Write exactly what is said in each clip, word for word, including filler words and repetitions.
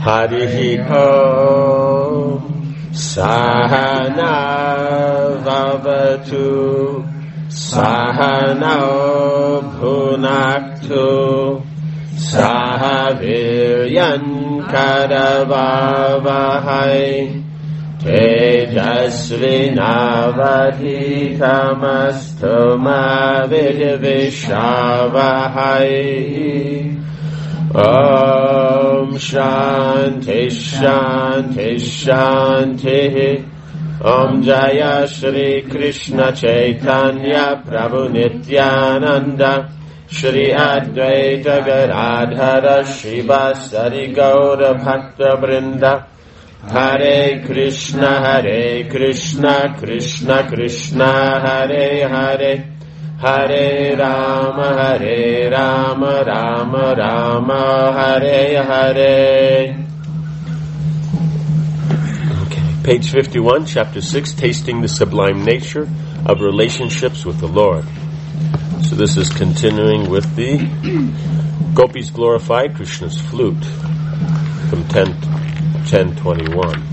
Harihi Om Sahana Vavatu Sahana Bhunaktu Sahaviryan Karavavahai Tejasvinavadhitamastu ma vidvishavahai. Om Shanti Shanti Shanti. Om Jaya Shri Krishna Chaitanya Prabhu Nityananda Shri Advaita Gadadhara Shivasari Gaura Bhakta Vrinda. Hare Krishna Hare Krishna Krishna Krishna Hare Hare Hare Rama Hare Rama Rama Rama Hare Hare. Okay, page fifty-one, chapter six, Tasting the Sublime Nature of Relationships with the Lord. So this is continuing with the Gopis Glorify Krishna's Flute from ten twenty-one.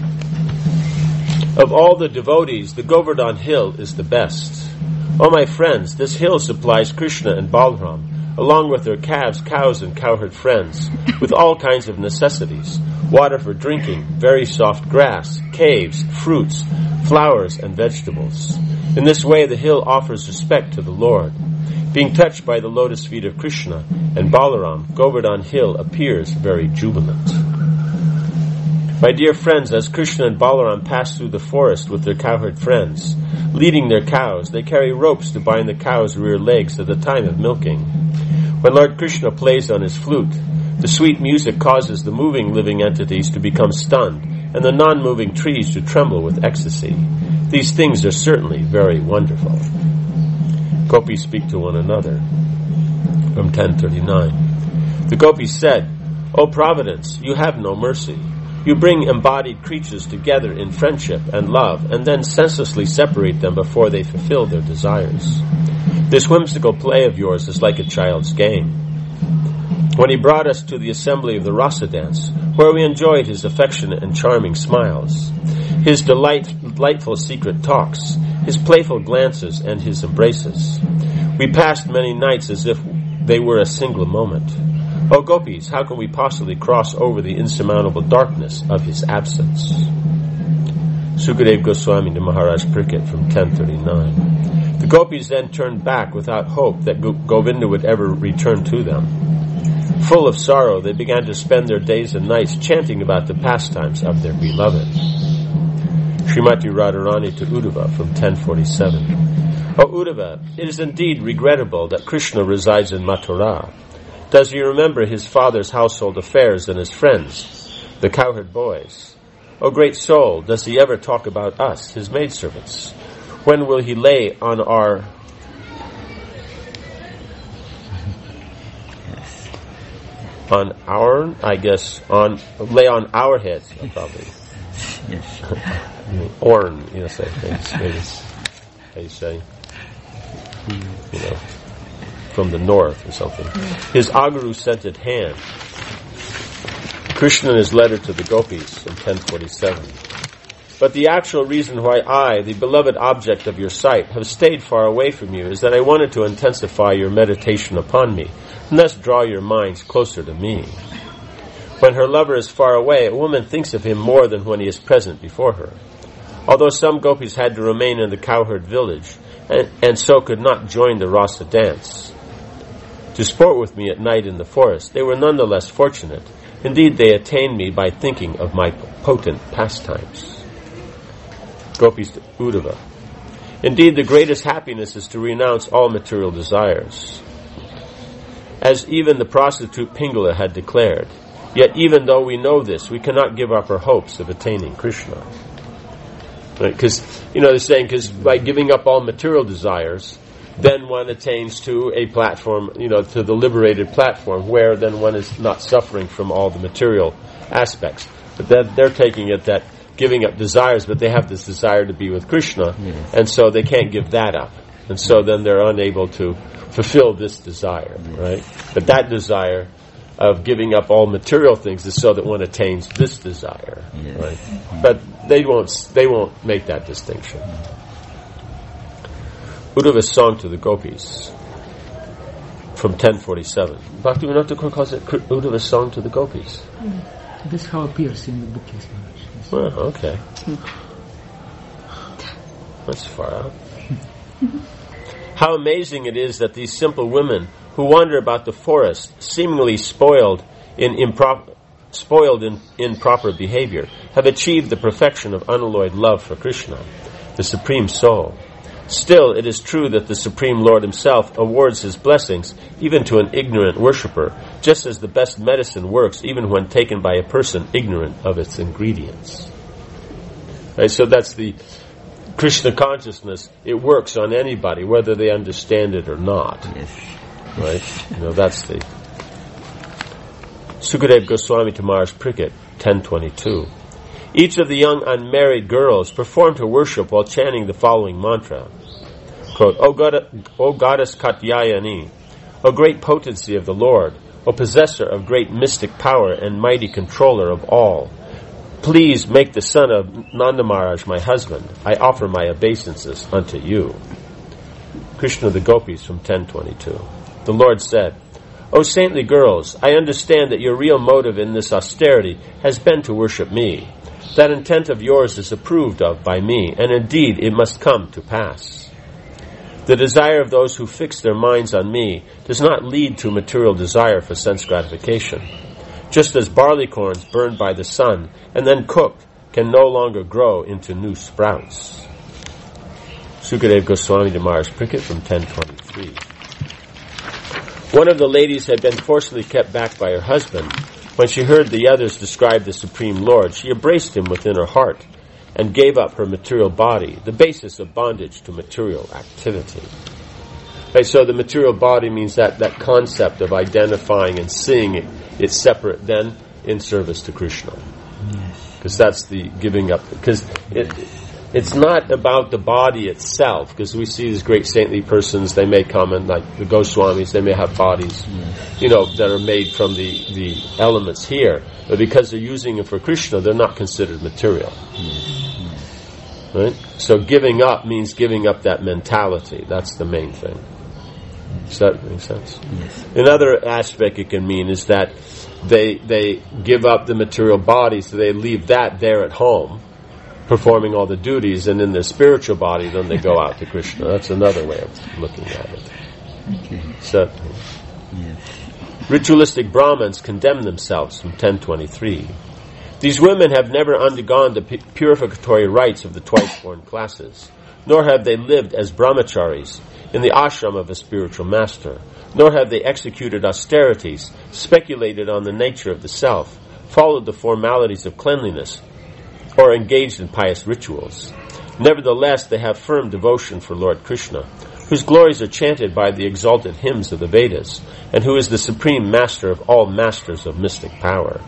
Of all the devotees, the Govardhan hill is the best. O my friends, this hill supplies Krishna and Balaram, along with their calves, cows, and cowherd friends, with all kinds of necessities: water for drinking, very soft grass, caves, fruits, flowers, and vegetables. In this way, the hill offers respect to the Lord. Being touched by the lotus feet of Krishna and Balaram, Govardhan hill appears very jubilant. My dear friends, as Krishna and Balaram pass through the forest with their cowherd friends, leading their cows, they carry ropes to bind the cows' rear legs at the time of milking. When Lord Krishna plays on his flute, the sweet music causes the moving living entities to become stunned and the non-moving trees to tremble with ecstasy. These things are certainly very wonderful. Gopis speak to one another. From ten thirty-nine. The Gopis said, O Providence, you have no mercy. You bring embodied creatures together in friendship and love, and then senselessly separate them before they fulfill their desires. This whimsical play of yours is like a child's game. When he brought us to the assembly of the Rasa dance, where we enjoyed his affectionate and charming smiles, his delight, delightful secret talks, his playful glances, and his embraces, we passed many nights as if they were a single moment. O Gopis, how can we possibly cross over the insurmountable darkness of his absence? Sukadeva Goswami to Maharaj Parikshit from ten thirty-nine. The Gopis then turned back without hope that Govinda would ever return to them. Full of sorrow, they began to spend their days and nights chanting about the pastimes of their beloved. Srimati Radharani to Uddhava from ten forty-seven. O Uddhava, it is indeed regrettable that Krishna resides in Mathura. Does he remember his father's household affairs and his friends, the cowherd boys? O great soul, does he ever talk about us, his maidservants? When will he lay on our on our I guess on lay on our heads, probably. Yes. Orn, you know, say maybe how you say, you know, from the north or something. His aguru-scented hand. Krishna in his letter to the Gopis in ten forty-seven. But the actual reason why I, the beloved object of your sight, have stayed far away from you is that I wanted to intensify your meditation upon me, and thus draw your minds closer to me. When her lover is far away, a woman thinks of him more than when he is present before her. Although some Gopis had to remain in the cowherd village, and, and so could not join the Rasa dance to sport with me at night in the forest, they were nonetheless fortunate. Indeed, they attained me by thinking of my potent pastimes. Gopis to Uddhava. Indeed, the greatest happiness is to renounce all material desires. As even the prostitute Pingala had declared, yet even though we know this, we cannot give up our hopes of attaining Krishna. Because, right? you know, they're saying, because by giving up all material desires, then one attains to a platform, you know, to the liberated platform, where then one is not suffering from all the material aspects. But then they're taking it that giving up desires, but they have this desire to be with Krishna, yes. and so they can't give that up. And so then they're unable to fulfill this desire, right? But that desire of giving up all material things is so that one attains this desire, yes. right? But they won't they won't make that distinction. Uddhava's song to the gopis from ten forty-seven. Bhaktivinoda Thakur calls it Uddhava's song to the gopis. Mm. This is how it appears in the book, yes, Maharaj. Well, okay. That's far out. How amazing it is that these simple women who wander about the forest, seemingly spoiled in improper, spoiled in improper behavior, have achieved the perfection of unalloyed love for Krishna, the Supreme Soul. Still, it is true that the Supreme Lord Himself awards His blessings even to an ignorant worshipper, just as the best medicine works even when taken by a person ignorant of its ingredients. Right, so that's the Krishna consciousness. It works on anybody, whether they understand it or not. Yes. Right? You know, that's the Sukadev Goswami to Maharaj Parikshit, ten twenty-two. Each of the young unmarried girls performed her worship while chanting the following mantra. Quote, O, God, o Goddess Katyayani, O great potency of the Lord, O possessor of great mystic power and mighty controller of all, please make the son of Nanda Maharaj my husband. I offer my obeisances unto you. Krishna the Gopis from ten twenty-two. The Lord said, O saintly girls, I understand that your real motive in this austerity has been to worship me. That intent of yours is approved of by me, and indeed it must come to pass. The desire of those who fix their minds on me does not lead to material desire for sense gratification. Just as barley corns burned by the sun and then cooked can no longer grow into new sprouts. Sukadev Goswami to Maharaj Parikshit from ten twenty-three. One of the ladies had been forcibly kept back by her husband. When she heard the others describe the Supreme Lord, she embraced Him within her heart and gave up her material body, the basis of bondage to material activity. Okay, so the material body means that, that concept of identifying and seeing it, it's separate then in service to Krishna. Because that's the giving up. Because it, it's not about the body itself, because we see these great saintly persons, they may come and like the Goswamis, they may have bodies, you know, that are made from the, the elements here. But because they're using it for Krishna, they're not considered material. Right? So giving up means giving up that mentality. That's the main thing. Does that make sense? Yes. Another aspect it can mean is that they they give up the material body, so they leave that there at home, performing all the duties, and in their spiritual body, then they go out to Krishna. That's another way of looking at it. Okay. So, Yes. ritualistic Brahmins condemn themselves from ten twenty-three. These women have never undergone the pu- purificatory rites of the twice-born classes, nor have they lived as brahmacharis in the ashram of a spiritual master, nor have they executed austerities, speculated on the nature of the self, followed the formalities of cleanliness, or engaged in pious rituals. Nevertheless, they have firm devotion for Lord Krishna, whose glories are chanted by the exalted hymns of the Vedas, and who is the supreme master of all masters of mystic power.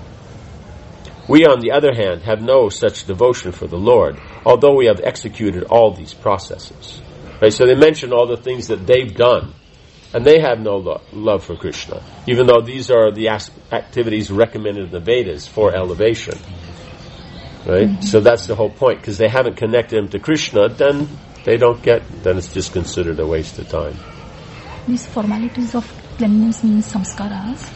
We, on the other hand, have no such devotion for the Lord, although we have executed all these processes. Right? So they mention all the things that they've done, and they have no lo- love for Krishna, even though these are the as- activities recommended in the Vedas for elevation. Right? Mm-hmm. So that's the whole point, because they haven't connected him to Krishna, then they don't get, then it's just considered a waste of time. These formalities of cleanliness means samskaras.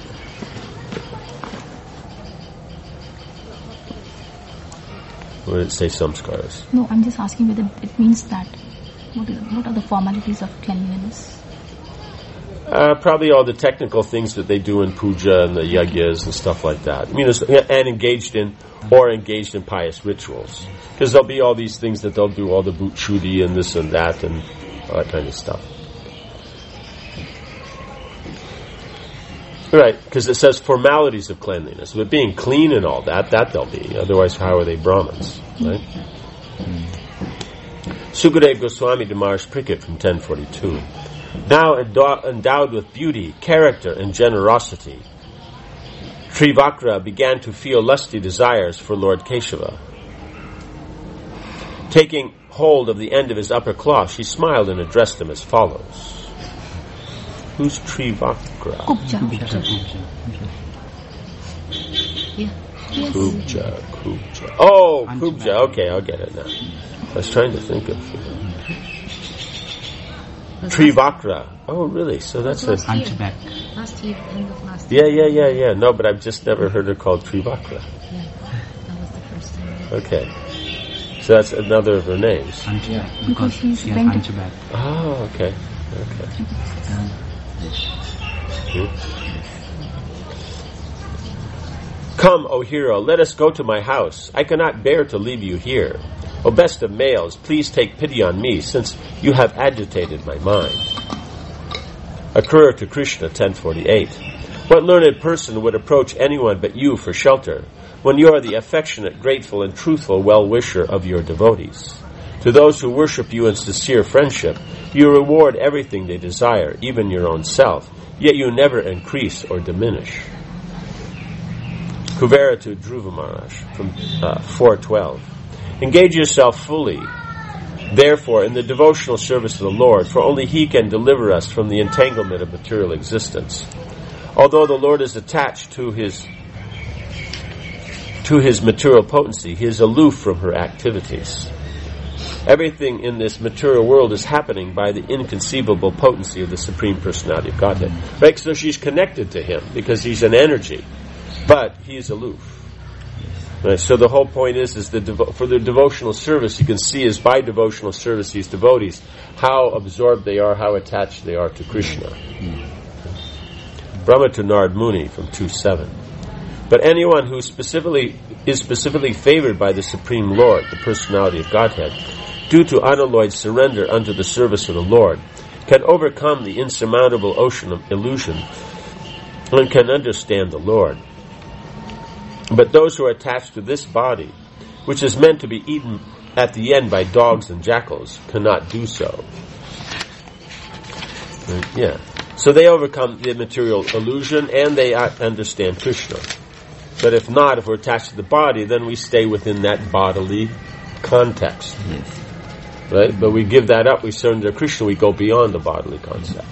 What did it say, samskaras? No, I'm just asking whether it means that. What, is, what are the formalities of cleanliness? Uh, probably all the technical things that they do in puja and the yajnas and stuff like that. I mean, it's, and engaged in, or engaged in pious rituals. Because there'll be all these things that they'll do, all the boot shooty and this and that and all that kind of stuff. Right, because it says formalities of cleanliness. But being clean and all that, that they'll be. Otherwise, how are they Brahmins? Right? Sukadev Goswami to Maharaj Parikshit from ten forty-two. Now endowed with beauty, character, and generosity, Trivakra began to feel lusty desires for Lord Keshava. Taking hold of the end of his upper cloth, she smiled and addressed him as follows. Who's Trivakra? Kubja. Yeah. Yes. Kubja, Kubja. Oh, Kubja. Okay, I'll get it now. I was trying to think of you know. Trivakra. Oh, really? So that's a last year. Hunchback. Last year, end of last year. yeah, yeah, yeah, yeah. No, but I've just never heard her called Trivakra. Yeah, that was the first time. Okay, so that's another of her names. Hunchback. Because Because she's she has bent. hunchback. Oh, okay, okay. Hmm. Come, O hero, let us go to my house. I cannot bear to leave you here. O best of males, please take pity on me, since you have agitated my mind. Akrura to Krishna, ten forty-eight. What learned person would approach anyone but you for shelter, when you are the affectionate, grateful, and truthful well-wisher of your devotees? To those who worship you in sincere friendship, you reward everything they desire, even your own self, yet you never increase or diminish. Kuvera to Dhruva Maharaj, from uh, four twelve. Engage yourself fully, therefore, in the devotional service of the Lord, for only He can deliver us from the entanglement of material existence. Although the Lord is attached to His to His material potency, He is aloof from her activities. Everything in this material world is happening by the inconceivable potency of the Supreme Personality of Godhead. Right? So she's connected to Him because He's an energy, but He is aloof. Right, so the whole point is, is the devo- for the devotional service, you can see is by devotional service, these devotees, how absorbed they are, how attached they are to Krishna. Mm. Brahma to Narad Muni from two seven. But anyone who specifically is specifically favored by the Supreme Lord, the personality of Godhead, due to unalloyed surrender unto the service of the Lord, can overcome the insurmountable ocean of illusion and can understand the Lord. But those who are attached to this body, which is meant to be eaten at the end by dogs and jackals, cannot do so. Right? Yeah. So they overcome the material illusion and they understand Krishna. But if not, if we're attached to the body, then we stay within that bodily context. Yes. Right? But we give that up, we surrender to Krishna, we go beyond the bodily concept.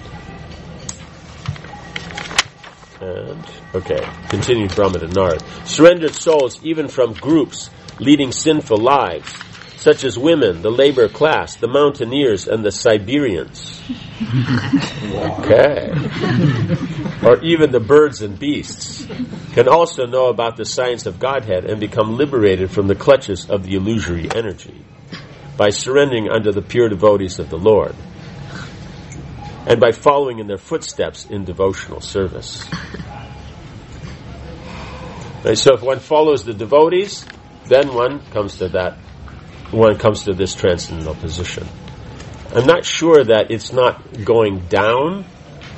And, okay, continue Brahma to Narad. Surrendered souls, even from groups leading sinful lives, such as women, the labor class, the mountaineers, and the Siberians. Okay. Or even the birds and beasts, can also know about the science of Godhead and become liberated from the clutches of the illusory energy by surrendering unto the pure devotees of the Lord, and by following in their footsteps in devotional service. Right, so if one follows the devotees, then one comes to that, one comes to this transcendental position. I'm not sure that it's not going down.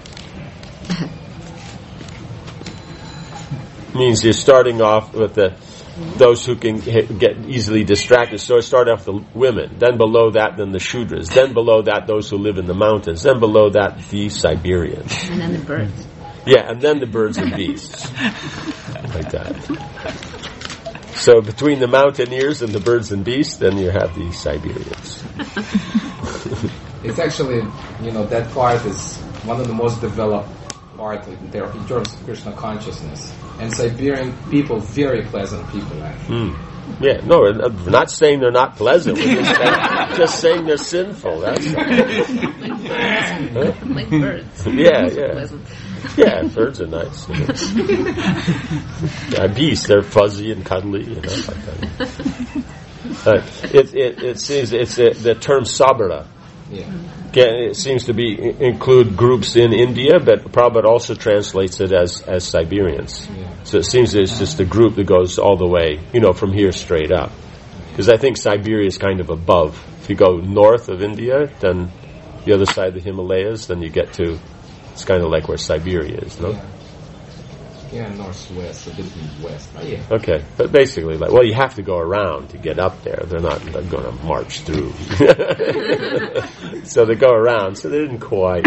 Means you're starting off with the those who can get easily distracted. So I start off the women, then below that, then the Shudras, then below that, those who live in the mountains, then below that, the Siberians. And then the birds. Yeah, and then the birds and beasts. Like that. So between the mountaineers and the birds and beasts, then you have the Siberians. It's actually, you know, that part is one of the most developed part in there in terms of Krishna consciousness. And Siberian people, very pleasant people, actually. Mm. Yeah, no, we're not saying they're not pleasant. We're just saying, just saying they're sinful. That's all. Like birds. Huh? Like birds. Yeah, Birds are yeah. pleasant. Yeah, birds are nice. You know. Yeah, beasts, they're fuzzy and cuddly, you know. Like that. Uh, it, it, it seems it's uh, the term sabara. Yeah. It seems to be include groups in India, but Prabhupada also translates it as, as Siberians. Yeah. So it seems that it's just a group that goes all the way, you know, from here straight up. Because I think Siberia is kind of above. If you go north of India, then the other side of the Himalayas, then you get to, it's kind of like where Siberia is, no? Yeah. Yeah, northwest, a bit west. Oh, yeah. Okay, but basically, like, well, you have to go around to get up there. They're not, not going to march through. So they go around, so they didn't quite.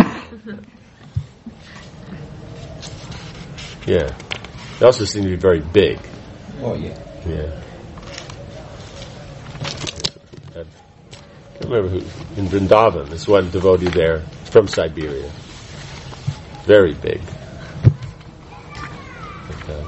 Yeah. They also seem to be very big. Oh, yeah. Yeah. I can't remember who, in Vrindavan, there's one devotee there from Siberia. very big. Okay.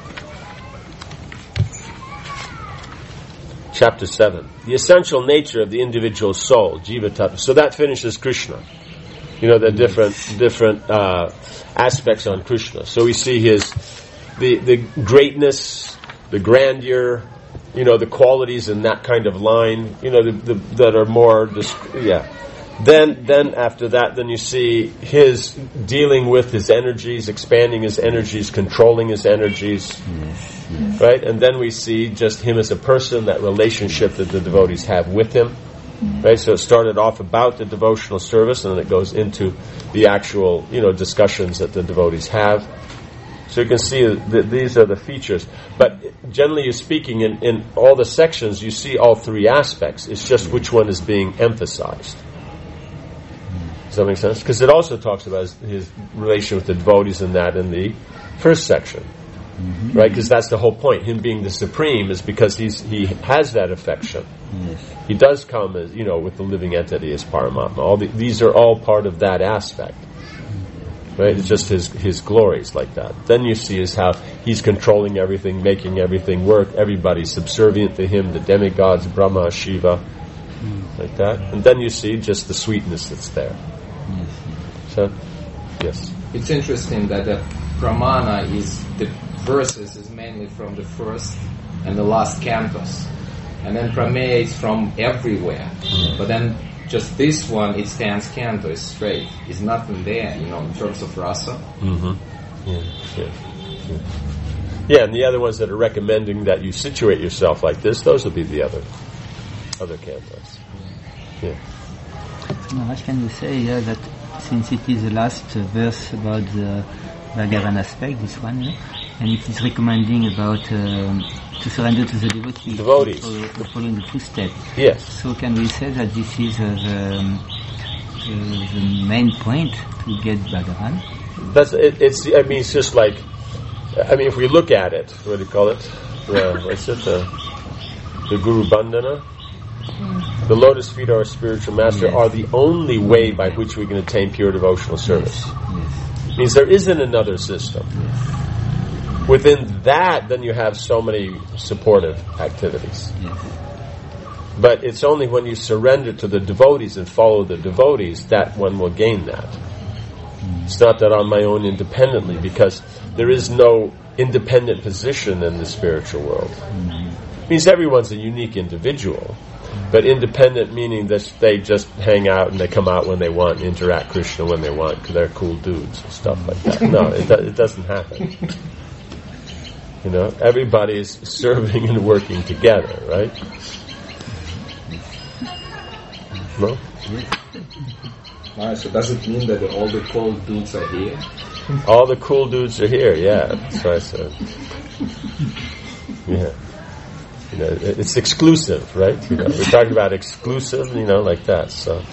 Chapter seven. The essential nature of the individual soul, Jiva Tattva. So that finishes Krishna. You know, the different different uh, aspects on Krishna. So we see his the the greatness, the grandeur, you know, the qualities in that kind of line, you know, the, the, that are more, yeah. Then, then after that, then you see his dealing with his energies, expanding his energies, controlling his energies, Yes, yes. right? And then we see just him as a person, that relationship that the devotees have with him, right? So it started off about the devotional service, and then it goes into the actual, you know, discussions that the devotees have. So you can see that these are the features. But generally speaking, in, in all the sections, you see all three aspects. It's just which one is being emphasized. Does that make sense? Because it also talks about his, his relation with the devotees in that in the first section. Mm-hmm. Right? Because that's the whole point. Him being the supreme is because he's he has that affection. Yes. He does come as, you know, with the living entity as Paramatma. All the, these are all part of that aspect. Right? It's just his his glories like that. Then you see is how he's controlling everything, making everything work. Everybody's subservient to him, the demigods, Brahma, Shiva, mm. like that. And then you see just the sweetness that's there. Yes. So, yes. It's interesting that the Pramana is, the verses is mainly from the first and the last cantos. And then Prameya is from everywhere. Mm. But then just this one, it stands canto, is straight. It's nothing there, you know, in terms of rasa. Mm-hmm. Yeah, yeah, yeah. Yeah, and the other ones that are recommending that you situate yourself like this, those will be the other other cantos. Yeah. Maharaj, can you say yeah, that since it is the last uh, verse about the Bhagavan aspect, this one, yeah, and it is recommending about um, to surrender to the devotees, devotees. To, to follow in the footsteps. Yes. So can we say that this is uh, the, um, the, the main point to get Bhagavan? That's it, it's. I mean, it's just like. I mean, if we look at it, what do you call it? The, what's it? The, the Guru Bandhana. Mm. The lotus feet of our spiritual master yes. are the only way by which we can attain pure devotional service. Yes. Yes. It means there isn't another system. Yes. Within that, then you have so many supportive activities. Yes. But it's only when you surrender to the devotees and follow the devotees that one will gain that. Mm. It's not that on my own independently, because there is no independent position in the spiritual world. Mm. It means everyone's a unique individual, but independent meaning that they just hang out and they come out when they want, interact Krishna when they want, because they're cool dudes and stuff like that. No, it, do- it doesn't happen. You know, everybody is serving and working together, right? No? Alright, so does it mean that all the cool dudes are here? All the cool dudes are here, yeah, that's what I said. Yeah. You know, it's exclusive, right? You know, we're talking about exclusive, you know, like that, so.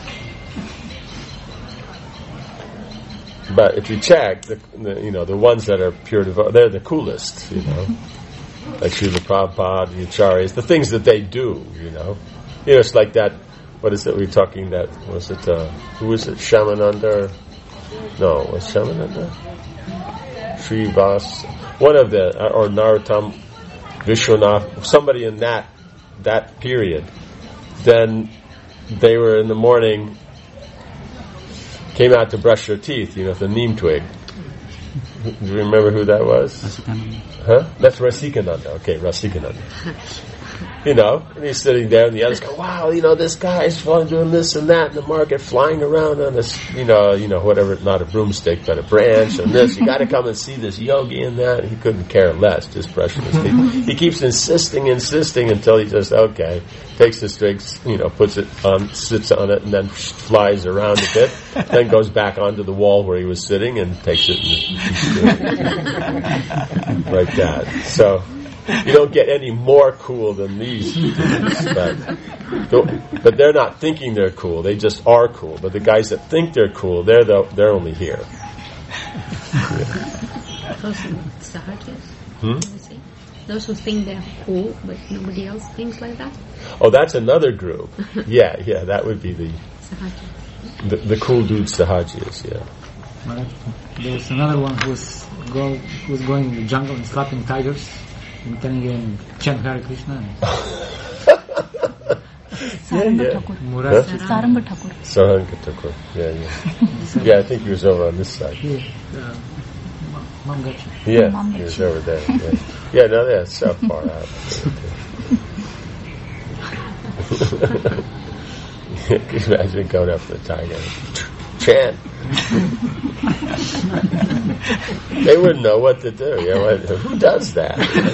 But if you check, the, the you know, the ones that are pure devout, they're the coolest, you know. Like Srila Prabhupada, the Acharyas, the things that they do, you know. You know, it's like that, what is it we were talking that, was it, uh, who was it, Shamananda? No, was Shamananda? Srivas, one of the, or Narottam, Vishwanath, somebody in that, that period. Then they were in the morning, came out to brush their teeth, you know, with a neem twig. Do you remember who that was? Huh? That's Rasikananda. Okay, Rasikananda. You know, and he's sitting there, and the others go, "Wow, you know, this guy's fun doing this and that in the market, flying around on this, you know, you know, whatever, not a broomstick, but a branch, and this. You got to come and see this yogi and that." And he couldn't care less, just brushing his teeth. He keeps insisting, insisting until he just okay, takes the string, you know, puts it on, sits on it, and then flies around a bit. Then goes back onto the wall where he was sitting and takes it and keeps doing it. Like that. So. You don't get any more cool than these dudes, but, but they're not thinking they're cool. They just are cool. But the guys that think they're cool, they're the, they're only here. Yeah. Those sahajas, hmm? see? Those who think they're cool, but nobody else thinks like that. Oh, that's another group. Yeah, yeah, that would be the Sahajas. the, the cool dude sahajiyas. Yeah. There was another one who was, go, who was going in the jungle and slapping tigers and telling him, chant Hare Krishna. Saranga yeah. Thakur. Murad. Huh? Saranga Thakur. Saranga Thakur. Yeah, yeah. Yeah, I think he was over on this side. Yeah, uh, Mangachi. Yeah, Mom he was Gachi. over there. Yeah, yeah no, that's so far out. Can you imagine going up to the tiger? Chant. They wouldn't know what to do. You know, who does that?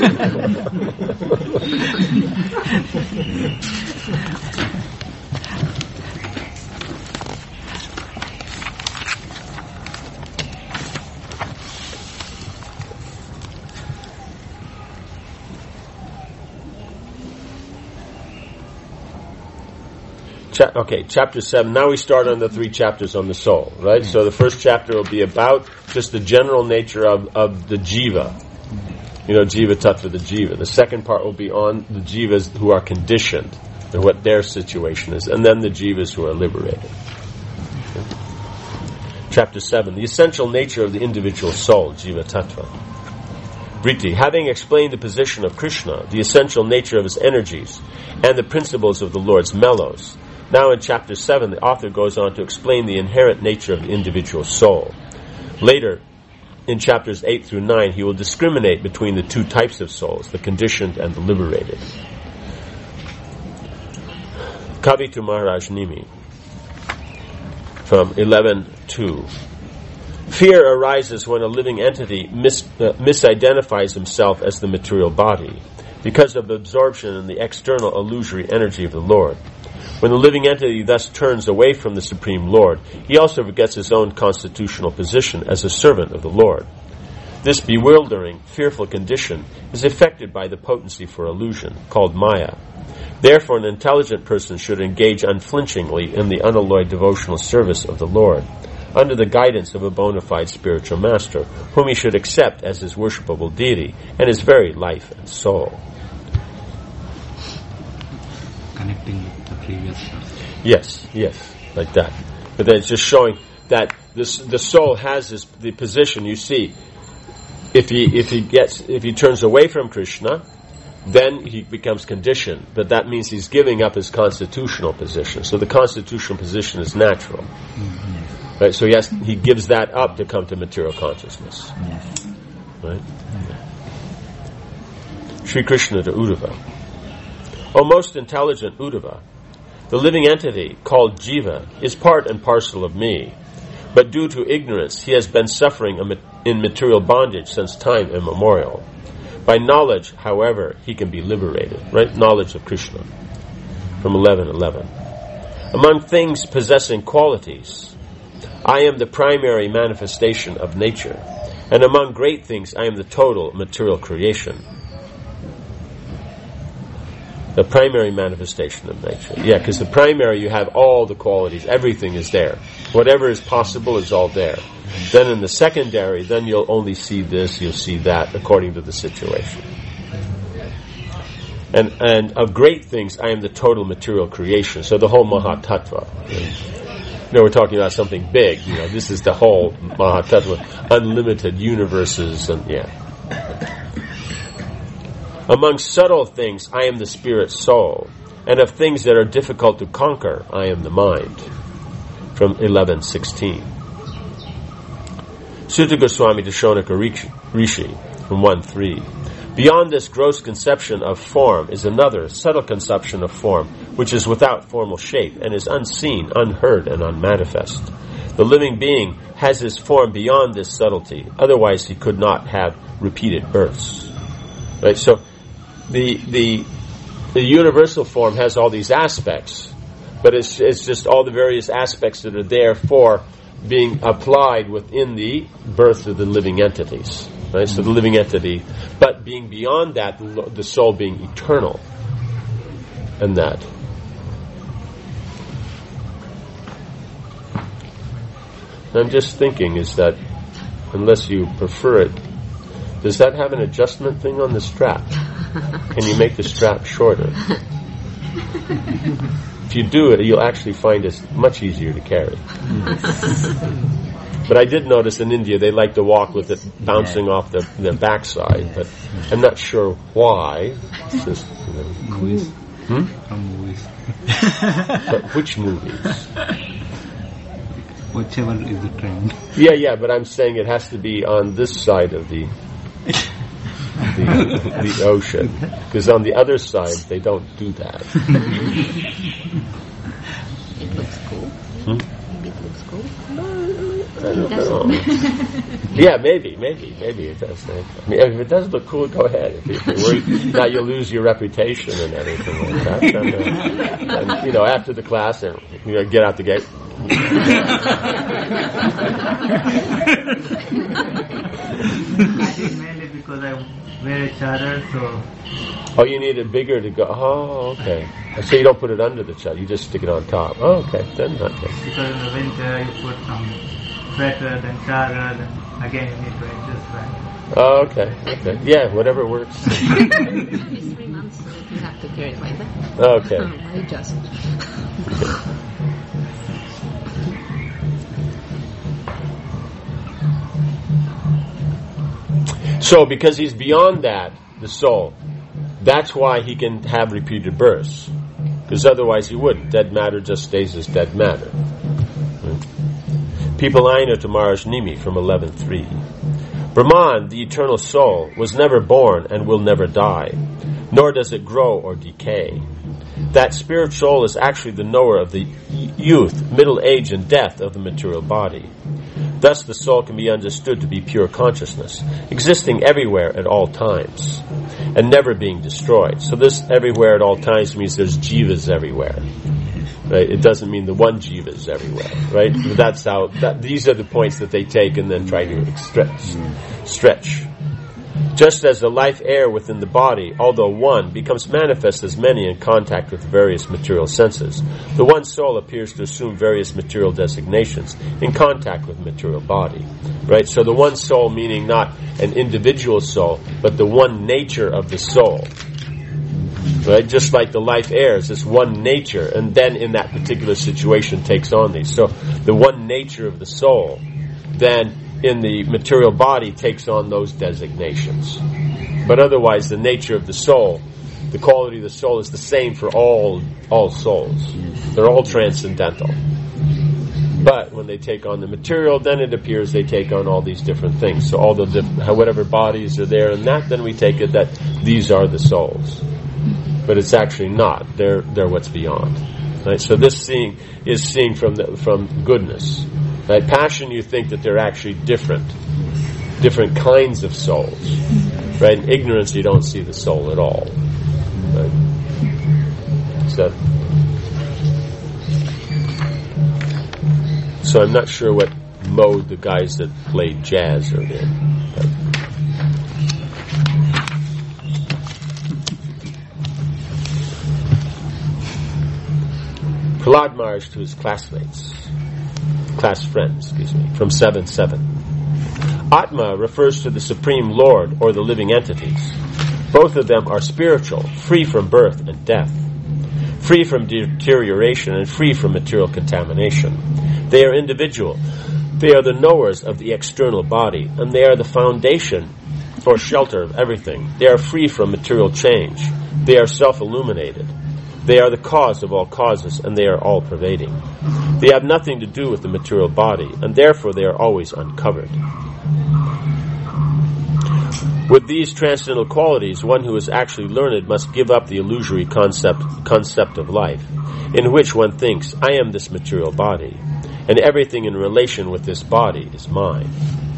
Cha- okay, chapter seven. Now we start on the three chapters on the soul, right? So the first chapter will be about just the general nature of, of the jiva. You know, jiva tattva, the jiva. The second part will be on the jivas who are conditioned and what their situation is. And then the jivas who are liberated. Okay. Chapter seven. The essential nature of the individual soul, jiva tattva. Vritti, having explained the position of Krishna, the essential nature of his energies, and the principles of the Lord's mellows, now in chapter seven, the author goes on to explain the inherent nature of the individual soul. Later, in chapters eight through nine, he will discriminate between the two types of souls, the conditioned and the liberated. Kavitu Maharaj Nimi, from eleven two. Fear arises when a living entity mis- uh, misidentifies himself as the material body, because of absorption in the external illusory energy of the Lord. When the living entity thus turns away from the Supreme Lord, he also forgets his own constitutional position as a servant of the Lord. This bewildering, fearful condition is affected by the potency for illusion, called Maya. Therefore, an intelligent person should engage unflinchingly in the unalloyed devotional service of the Lord, under the guidance of a bona fide spiritual master, whom he should accept as his worshipable deity and his very life and soul. Connecting with the previous stuff. Yes, yes, like that. But then it's just showing that this, the soul has this, the position. You see, if he if he gets if he turns away from Krishna, then he becomes conditioned. But that means he's giving up his constitutional position. So the constitutional position is natural, mm-hmm. right? So he has, he gives that up to come to material consciousness, yes. Right? Sri Krishna to Uddhava. O most intelligent Uddhava, the living entity called Jiva is part and parcel of me, but due to ignorance he has been suffering in material bondage since time immemorial. By knowledge, however, he can be liberated. Right? Knowledge of Krishna. From eleven eleven. Among things possessing qualities, I am the primary manifestation of nature, and among great things I am the total material creation. The primary manifestation of nature. Yeah, because the primary, you have all the qualities. Everything is there. Whatever is possible is all there. Then in the secondary, then you'll only see this, you'll see that, according to the situation. And and of great things, I am the total material creation. So the whole Mahatattva. You know, we're talking about something big. You know, this is the whole Mahatattva, unlimited universes, and yeah. Among subtle things, I am the spirit soul, and of things that are difficult to conquer, I am the mind. From eleven sixteen. Sutta Goswami to Shonaka Rishi, from one three. Beyond this gross conception of form is another subtle conception of form, which is without formal shape and is unseen, unheard, and unmanifest. The living being has his form beyond this subtlety, otherwise he could not have repeated births. Right? So the the the universal form has all these aspects, but it's it's just all the various aspects that are there for being applied within the birth of the living entities. Right? So the living entity, but being beyond that, the soul being eternal, and that. I'm just thinking, is that, unless you prefer it, does that have an adjustment thing on the strap? Can you make the strap shorter? If you do it, you'll actually find it much easier to carry. But I did notice in India they like to walk with it bouncing off their, their backside, but I'm not sure why. It's just, you know. Movies. Hmm? From movies. But which movies? Whichever is the trend. Yeah, yeah, but I'm saying it has to be on this side of the the, the ocean, because on the other side they don't do that. It looks cool. Hmm? Maybe it looks cool. I don't know. Yeah, maybe, maybe, maybe it does. I mean, if it does look cool, go ahead. If you're worried, now you'll lose your reputation and everything like that. And, uh, and, you know, after the class, and you know, get out the gate. I think mainly because I wear a chadar, so. Oh, you need it bigger to go. Oh, okay. So you don't put it under the chadar; you just stick it on top. Oh, okay. Then not okay. Because in the winter you put some sweater, then chadar, then again you need to adjust that. Oh, okay. Okay. Yeah, whatever works. It's three months, so you have to carry it like that. Okay. I just. So, because he's beyond that, the soul, that's why he can have repeated births. Because otherwise he wouldn't. Dead matter just stays as dead matter. Pipalayana to Maharaj Nimi from eleven three. Brahman, the eternal soul, was never born and will never die, nor does it grow or decay. That spirit soul is actually the knower of the youth, middle age, and death of the material body. Thus the soul can be understood to be pure consciousness, existing everywhere at all times, and never being destroyed. So this everywhere at all times means there's jivas everywhere. Right? It doesn't mean the one jiva is everywhere. Right? That's how. That, these are the points that they take and then try to stretch. Stretch. Just as the life air within the body, although one, becomes manifest as many in contact with various material senses, the one soul appears to assume various material designations in contact with material body. Right? So the one soul meaning not an individual soul, but the one nature of the soul. Right? Just like the life air is this one nature, and then in that particular situation takes on these. So the one nature of the soul, then in the material body takes on those designations. But otherwise the nature of the soul, the quality of the soul is the same for all all souls. They're all transcendental. But when they take on the material, then it appears they take on all these different things. So all the diff- whatever bodies are there in that, then we take it that these are the souls. But it's actually not. They're they're what's beyond. Right? So this seeing is seeing from the, from goodness. Right? Passion, you think that they're actually different, different kinds of souls. Right? In ignorance, you don't see the soul at all. Right? So, so I'm not sure what mode the guys that played jazz are in. But Prahlad Maharaj to his classmates, class friends, excuse me, from seven seven. Atma refers to the Supreme Lord or the living entities. Both of them are spiritual, free from birth and death, free from deterioration and free from material contamination. They are individual. They are the knowers of the external body, and they are the foundation or shelter of everything. They are free from material change. They are self-illuminated. They are the cause of all causes, and they are all-pervading. They have nothing to do with the material body, and therefore they are always uncovered. With these transcendental qualities, one who is actually learned must give up the illusory concept concept of life, in which one thinks, I am this material body, and everything in relation with this body is mine.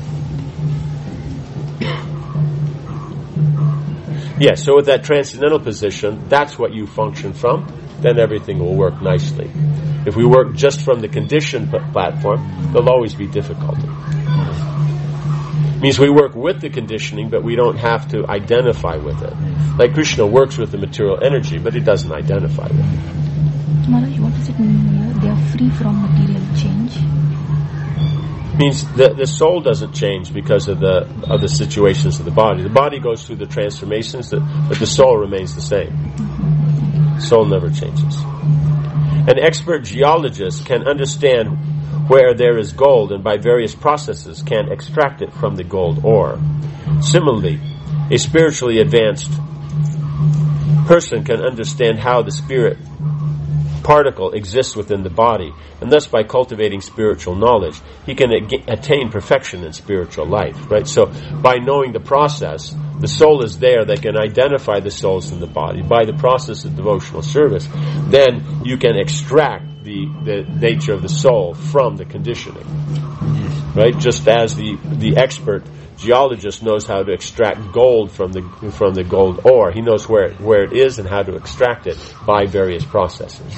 Yeah, so with that transcendental position, that's what you function from, then everything will work nicely. If we work just from the conditioned p- platform, there'll always be difficulty. It means we work with the conditioning, but we don't have to identify with it. Like Krishna works with the material energy, but he doesn't identify with it. Maharaj, what does it mean here? They are free from material change. Means the the soul doesn't change because of the of the situations of the body. The body goes through the transformations, that, but the soul remains the same. Soul never changes. An expert geologist can understand where there is gold and by various processes can extract it from the gold ore. Similarly, a spiritually advanced person can understand how the spirit particle exists within the body, and thus by cultivating spiritual knowledge, he can a- attain perfection in spiritual life, right? So by knowing the process, the soul is there that can identify the souls in the body. By the process of devotional service, then you can extract the, the nature of the soul from the conditioning, right? Just as the, the expert geologist knows how to extract gold from the from the gold ore. He knows where it, where it is and how to extract it by various processes.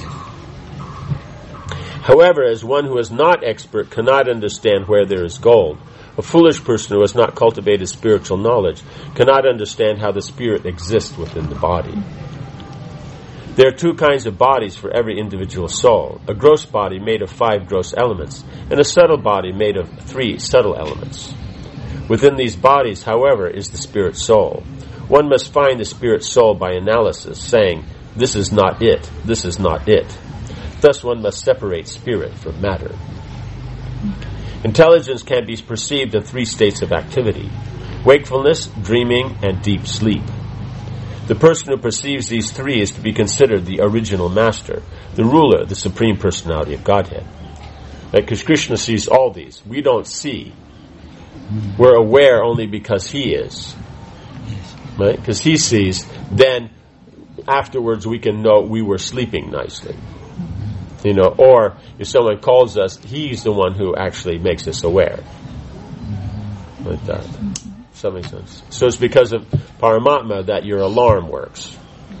However, as one who is not expert cannot understand where there is gold, a foolish person who has not cultivated spiritual knowledge cannot understand how the spirit exists within the body. There are two kinds of bodies for every individual soul: a gross body made of five gross elements, and a subtle body made of three subtle elements. Within these bodies, however, is the spirit soul. One must find the spirit soul by analysis, saying, "This is not it, this is not it." Thus one must separate spirit from matter. Intelligence can be perceived in three states of activity: wakefulness, dreaming, and deep sleep. The person who perceives these three is to be considered the original master, the ruler, the supreme personality of Godhead. Because Krishna sees all these. We don't see. We're aware only because he is. Right? Because he sees, then afterwards we can know we were sleeping nicely. You know, or if someone calls us, he's the one who actually makes us aware. Like that. Does that make sense? So it's because of Paramatma that your alarm works.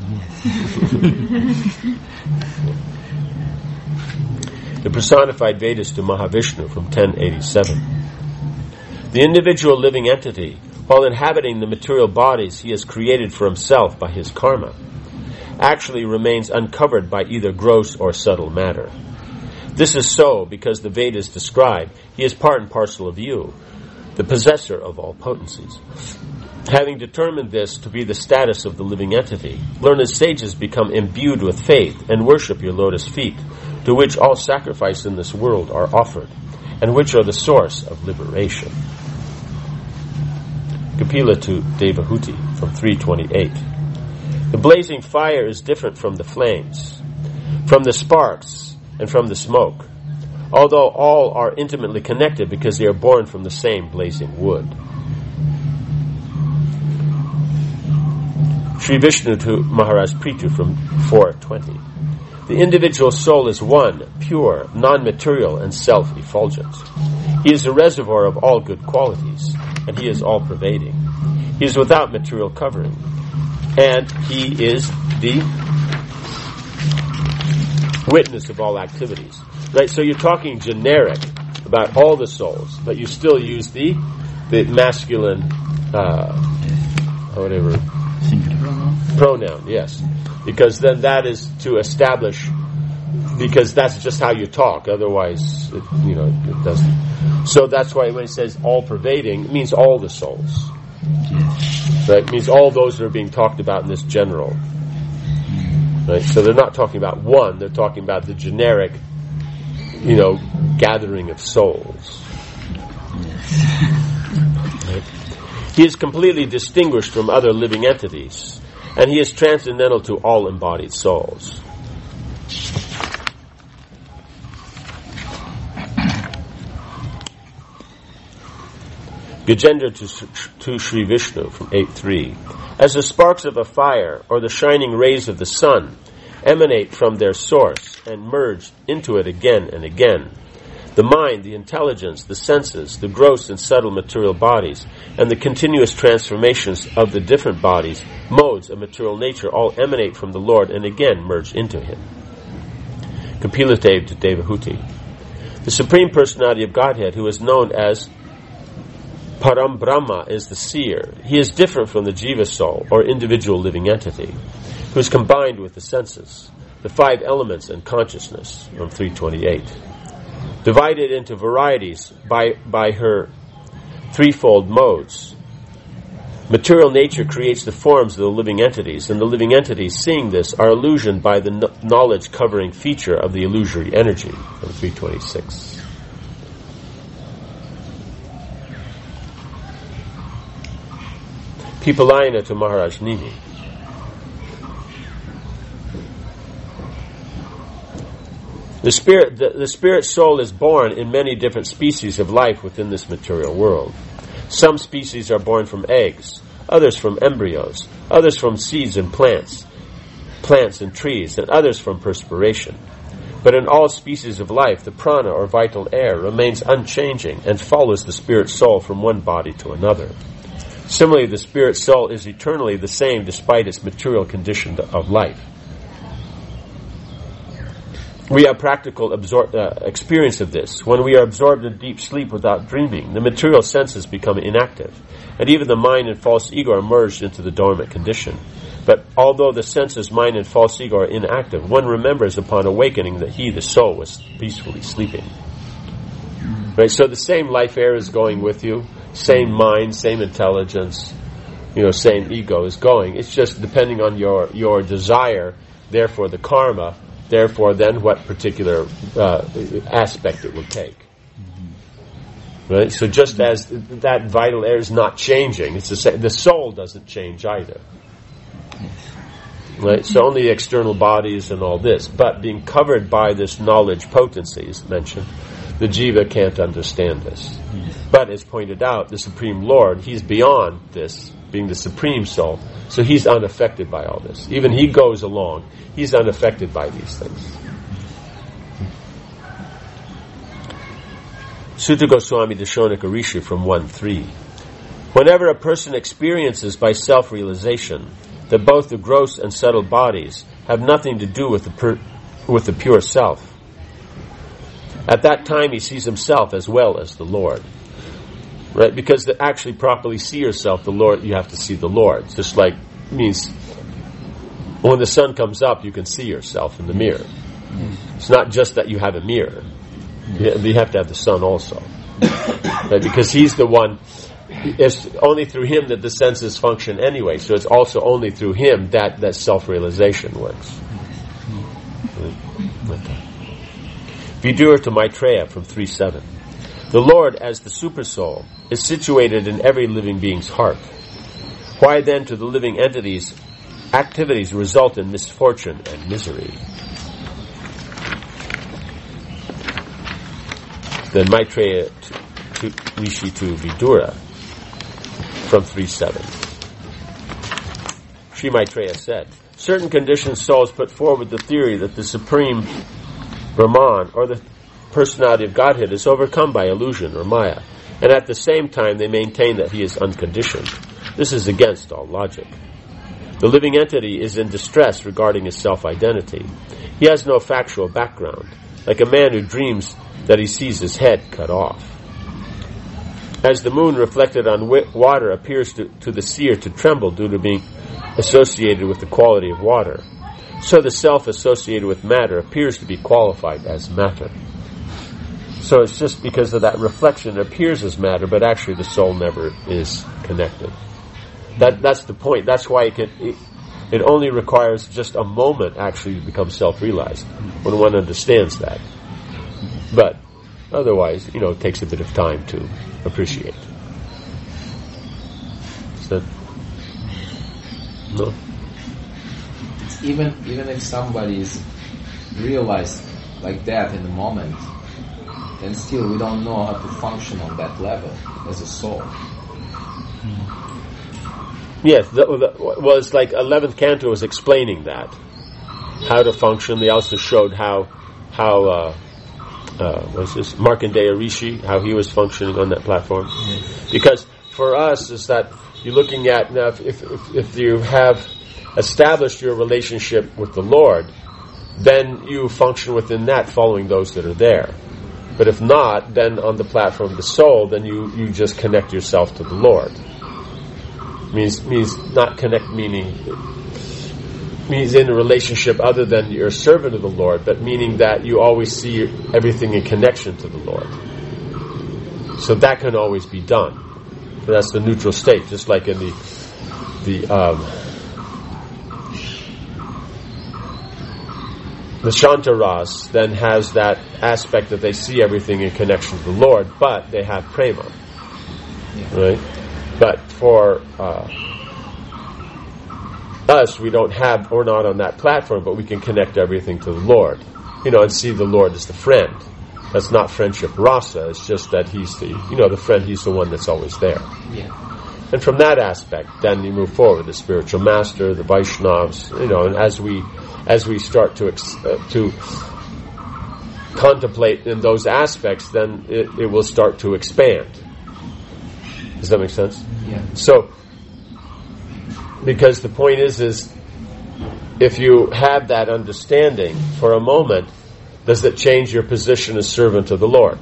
The personified Vedas to Mahavishnu from ten eighty-seven. The individual living entity, while inhabiting the material bodies he has created for himself by his karma, actually remains uncovered by either gross or subtle matter. This is so because the Vedas describe he is part and parcel of you, the possessor of all potencies. Having determined this to be the status of the living entity, learned sages become imbued with faith and worship your lotus feet, to which all sacrifice in this world are offered, and which are the source of liberation. Kapila to Devahuti from three twenty-eight. The blazing fire is different from the flames, from the sparks, and from the smoke, although all are intimately connected because they are born from the same blazing wood. Sri Vishnu to Maharaj Prithu from four twenty. The individual soul is one, pure, non-material, and self-effulgent. He is a reservoir of all good qualities, and he is all-pervading. He is without material covering, and he is the witness of all activities. Right? So you're talking generic about all the souls, but you still use the the masculine, uh, whatever pronoun. pronoun. Yes, because then that is to establish. Because that's just how you talk. Otherwise, it, you know, it doesn't. So that's why when it says all-pervading, it means all the souls. Right? It means all those that are being talked about in this general. Right? So they're not talking about one. They're talking about the generic, you know, gathering of souls. Right? He is completely distinguished from other living entities, and he is transcendental to all embodied souls. Gajendra to, to Sri Vishnu from eight three. As the sparks of a fire or the shining rays of the sun emanate from their source and merge into it again and again, the mind, the intelligence, the senses, the gross and subtle material bodies, and the continuous transformations of the different bodies, modes of material nature, all emanate from the Lord and again merge into Him. Kapiladev to Devahuti. The Supreme Personality of Godhead, who is known as Param Brahma, is the seer. He is different from the Jiva soul, or individual living entity, who is combined with the senses, the five elements and consciousness, from three twenty-eight. Divided into varieties by, by her threefold modes. Material nature creates the forms of the living entities, and the living entities, seeing this, are illusioned by the knowledge-covering feature of the illusory energy, from three twenty-six. Pipalayana to Maharaj Nini. The spirit, the, the spirit soul is born in many different species of life within this material world. Some species are born from eggs, others from embryos, others from seeds and plants, plants and trees, and others from perspiration. But in all species of life, the prana or vital air remains unchanging and follows the spirit soul from one body to another. Similarly, the spirit soul is eternally the same despite its material condition of life. We have practical absor- uh, experience of this. When we are absorbed in deep sleep without dreaming, the material senses become inactive, and even the mind and false ego are merged into the dormant condition. But although the senses, mind, and false ego are inactive, one remembers upon awakening that he, the soul, was peacefully sleeping. Right? So the same life air is going with you, same mind, same intelligence, you know, same ego is going. It's just depending on your, your desire, therefore the karma, therefore then what particular uh, aspect it will take. Right? So just as that vital air is not changing, it's the same, the soul doesn't change either. Right? So only the external bodies and all this. But being covered by this knowledge potency, as mentioned, the jiva can't understand this. But as pointed out, the Supreme Lord, He's beyond this, being the Supreme Soul, so He's unaffected by all this. Even He goes along, He's unaffected by these things. Sutta Goswami Dashonika Rishi from one three. Whenever a person experiences by self-realization that both the gross and subtle bodies have nothing to do with the per, with the pure self, at that time he sees himself as well as the Lord. Right? Because to actually properly see yourself, the Lord, you have to see the Lord. It's just like, means when the sun comes up, you can see yourself in the mirror. It's not just that you have a mirror. You have to have the sun also. Right? Because He's the one, it's only through Him that the senses function anyway, so it's also only through Him that, that self-realization works. Vidura to Maitreya from three seven. The Lord, as the Supersoul, is situated in every living being's heart. Why then to the living entities, activities result in misfortune and misery? Then Maitreya to, to Rishi to Vidura from three seven. Sri Maitreya said, certain conditioned souls put forward the theory that the Supreme Brahman, or the personality of Godhead, is overcome by illusion or maya, and at the same time they maintain that He is unconditioned. This is against all logic. The living entity is in distress regarding his self-identity. He has no factual background, like a man who dreams that he sees his head cut off. As the moon reflected on water appears to, to the seer to tremble due to being associated with the quality of water, so the self associated with matter appears to be qualified as matter. So it's just because of that reflection it appears as matter, but actually the soul never is connected. That that's the point. That's why it, can, it, it only requires just a moment actually to become self-realized, when one understands that. But otherwise, you know, it takes a bit of time to appreciate. Is that no? Even even if somebody is realized like that in the moment, then still we don't know how to function on that level as a soul. Yes, that was like eleventh Canto was explaining that, how to function. They also showed how how uh, uh, what's this Markandeya Rishi, how he was functioning on that platform. Yes. Because for us is that you're looking at now if, if if you have established your relationship with the Lord, then you function within that, following those that are there. But if not, then on the platform of the soul, then you, you just connect yourself to the Lord. Means means not connect meaning means in a relationship other than you're a servant of the Lord, but meaning that you always see everything in connection to the Lord. So that can always be done. So that's the neutral state, just like in the the um, the Shantaras then has that aspect that they see everything in connection to the Lord, but they have prema, yeah. Right? But for uh, us, we don't have, we're not on that platform, but we can connect everything to the Lord, you know, and see the Lord as the friend. That's not friendship rasa. It's just that he's the, you know, the friend. He's the one that's always there. Yeah. And from that aspect, then you move forward. The spiritual master, the Vaishnavas, you know, and as we as we start to ex, uh, to contemplate in those aspects, then it, it will start to expand. Does that make sense? Yeah. So, because the point is, is if you have that understanding for a moment, does it change your position as servant of the Lord?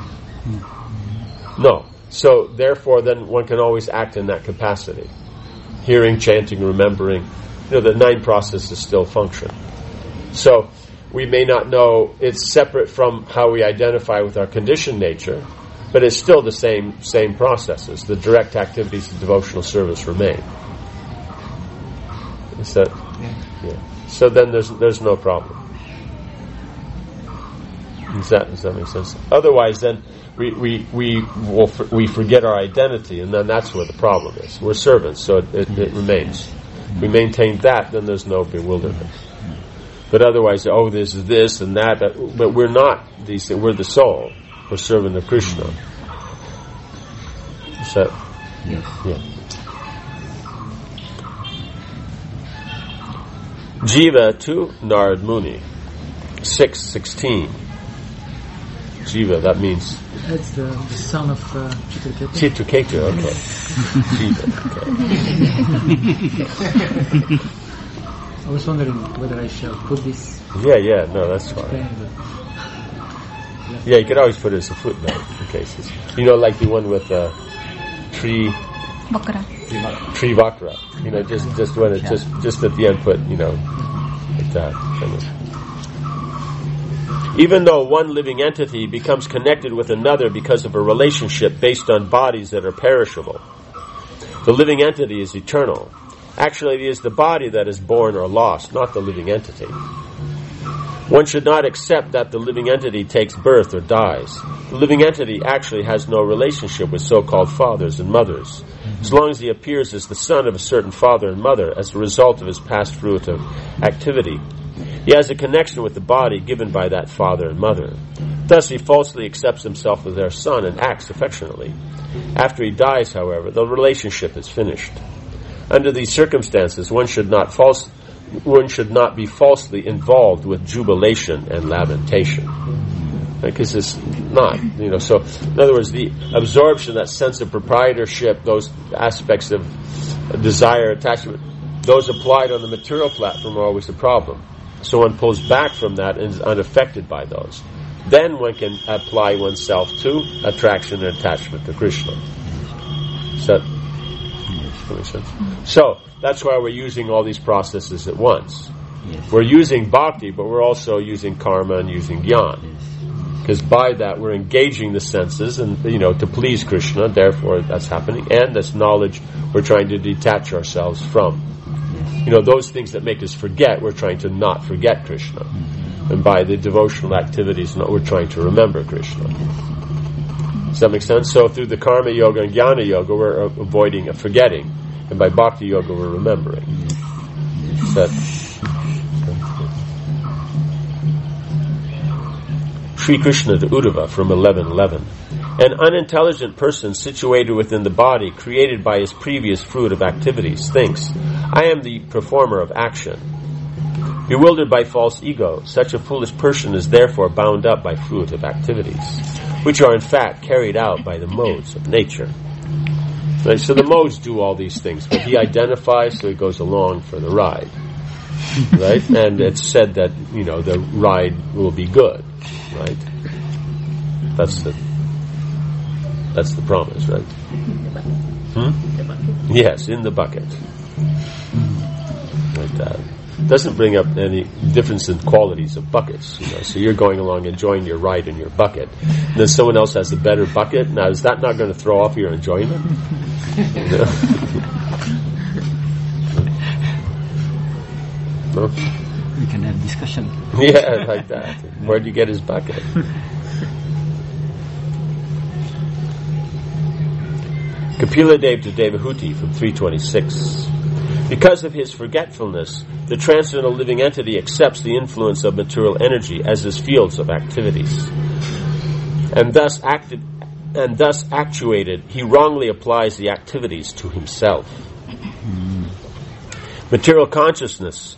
No. So, therefore, then one can always act in that capacity. Hearing, chanting, remembering. You know, the nine processes still function. So, we may not know, it's separate from how we identify with our conditioned nature, but it's still the same same processes. The direct activities of devotional service remain. Is that? Yeah. yeah. So then there's there's no problem. Does that, does that make sense? Otherwise, then we we we will we forget our identity, and then that's where the problem is. We're servants, so it, it, it remains. If we maintain that, then there's no bewilderment. But otherwise, oh, this is this and that. But we're not these things. We're the soul. We're servant of Krishna. Is that? Yes. Yeah. Jiva to Narad Muni, six sixteen. Jiva, that means That's the, the son of uh, Chitraketu. Chitraketu, okay. Jiva, okay. I was wondering whether I shall put this. Yeah, yeah, no, that's fine. Explain, Yeah, you could always put it as a footnote in cases. You know, like the one with uh, tree Vakra. tree vakra. You know, just just when it just just at the end put, you know, like that. Kind of. Even though one living entity becomes connected with another because of a relationship based on bodies that are perishable, the living entity is eternal. Actually, it is the body that is born or lost, not the living entity. One should not accept that the living entity takes birth or dies. The living entity actually has no relationship with so-called fathers and mothers, as long as he appears as the son of a certain father and mother as a result of his past fruitive activity. He has a connection with the body given by that father and mother. Thus he falsely accepts himself as their son and acts affectionately. After he dies, however, the relationship is finished. Under these circumstances, one should not false, one should not be falsely involved with jubilation and lamentation. Because it's not, you know, so in other words, the absorption, that sense of proprietorship, those aspects of desire, attachment, those applied on the material platform are always a problem. So one pulls back from that and is unaffected by those. Then one can apply oneself to attraction and attachment to Krishna. Does that make sense? So that's why we're using all these processes at once. Yes. We're using bhakti, but we're also using karma and using jnana. Because by that we're engaging the senses, and you know, to please Krishna. Therefore, that's happening, and that's knowledge we're trying to detach ourselves from. You know, those things that make us forget, we're trying to not forget Krishna. Mm-hmm. And by the devotional activities, we're trying to remember Krishna. Does that make sense? So through the karma yoga and jnana yoga, we're avoiding a forgetting. And by bhakti yoga, we're remembering. Is that... Sri Krishna to Uddhava from eleven eleven. An unintelligent person situated within the body, created by his previous fruit of activities, thinks, I am the performer of action. Bewildered by false ego, such a foolish person is therefore bound up by fruit of activities, which are in fact carried out by the modes of nature. Right? So the modes do all these things, but he identifies, so he goes along for the ride. Right? And it's said that, you know, the ride will be good. Right? That's the that's the promise, right? Hmm? Yes, in the bucket. Like that. Doesn't bring up any difference in qualities of buckets, you know. So you're going along enjoying your ride in your bucket, and then someone else has a better bucket. Now, is that not going to throw off your enjoyment? You know? No? We can have discussion. Yeah, like that. Where did you get his bucket? Kapila Dev to Devahuti from three twenty-six. Because of his forgetfulness, the transcendental living entity accepts the influence of material energy as his fields of activities. And thus acted, and thus actuated, he wrongly applies the activities to himself. Mm. Material consciousness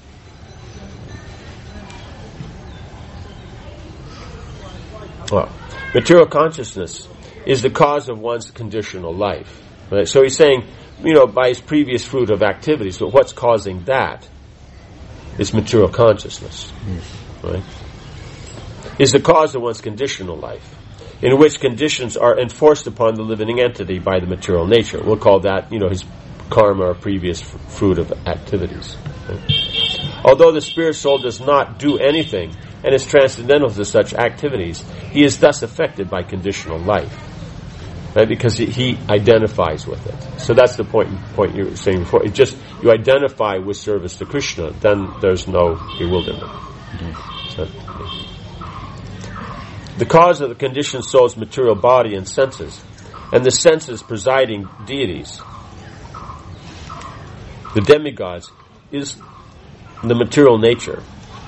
well, material consciousness is the cause of one's conditional life. Right? So he's saying, you know, by his previous fruit of activities, but what's causing that is material consciousness. Yes. Right? Is the cause of one's conditional life, in which conditions are enforced upon the living entity by the material nature. We'll call that, you know, his karma or previous f- fruit of activities. Right? Although the spirit soul does not do anything and is transcendental to such activities, he is thus affected by conditional life. Right? Because he, he identifies with it. So that's the point point you were saying before. It just, you identify with service to Krishna, then there's no bewilderment. Mm-hmm. So, the cause of the conditioned soul's material body and senses, and the senses presiding deities, the demigods, is the material nature.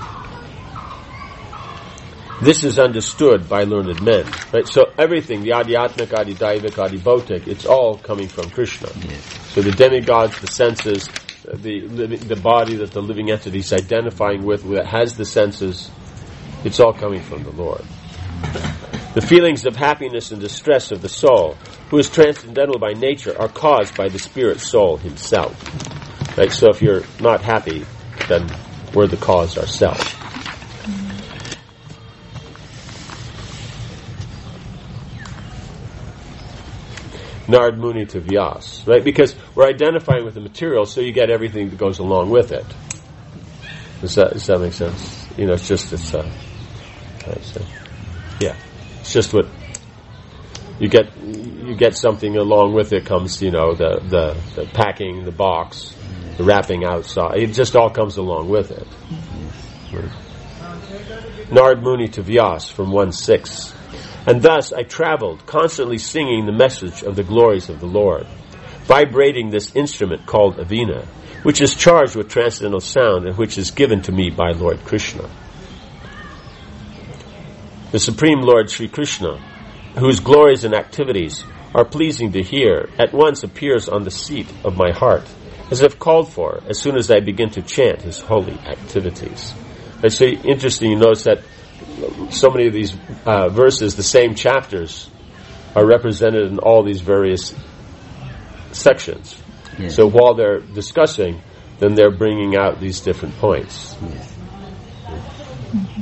This is understood by learned men, right? So everything, the Adhyatmic, Adhidaivik, Adhibautic, it's all coming from Krishna. Yes. So the demigods, the senses, the the body that the living entity is identifying with, that has the senses, it's all coming from the Lord. The feelings of happiness and distress of the soul, who is transcendental by nature, are caused by the spirit soul himself. Right? So if you're not happy, then we're the cause ourselves. Nard Muni to Vyas, right? Because we're identifying with the material, so you get everything that goes along with it. Does that, does that make sense? You know, it's just, it's, uh, right, so, yeah, it's just what, you get, you get something along with it comes, you know, the, the, the packing, the box, the wrapping outside, it just all comes along with it. Right. Nard Muni to Vyas from one six. And thus I traveled, constantly singing the message of the glories of the Lord, vibrating this instrument called Avina, which is charged with transcendental sound and which is given to me by Lord Krishna. The Supreme Lord Sri Krishna, whose glories and activities are pleasing to hear, at once appears on the seat of my heart, as if called for, as soon as I begin to chant his holy activities. It's so interesting, you notice that so many of these uh, verses, the same chapters, are represented in all these various sections. Yes. So while they're discussing, then they're bringing out these different points. Yes. Mm-hmm.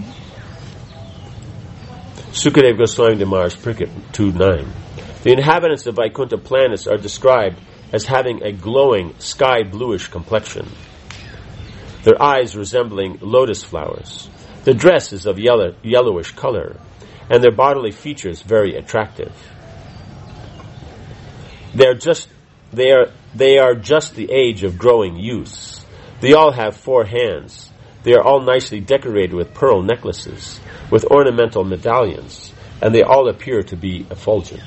Sukadev Goswami Maharaj Prikit two nine. The inhabitants of Vaikuntha planets are described as having a glowing sky bluish complexion, their eyes resembling lotus flowers. Their dress is of yellow, yellowish color, and their bodily features very attractive. They are just they are they are just the age of growing youths. They all have four hands. They are all nicely decorated with pearl necklaces, with ornamental medallions, and they all appear to be effulgent.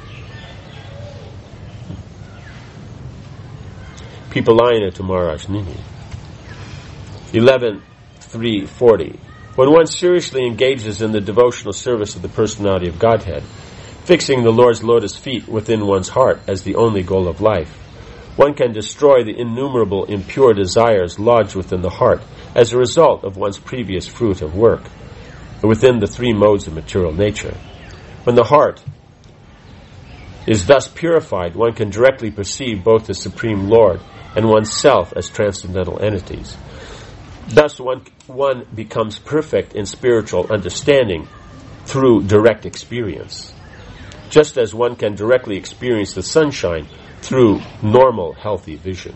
Pipalayana to Maharaj Nini. eleven three forty. When one seriously engages in the devotional service of the personality of Godhead, fixing the Lord's lotus feet within one's heart as the only goal of life, one can destroy the innumerable impure desires lodged within the heart as a result of one's previous fruit of work, within the three modes of material nature. When the heart is thus purified, one can directly perceive both the Supreme Lord and oneself as transcendental entities. Thus one, one becomes perfect in spiritual understanding through direct experience, just as one can directly experience the sunshine through normal, healthy vision.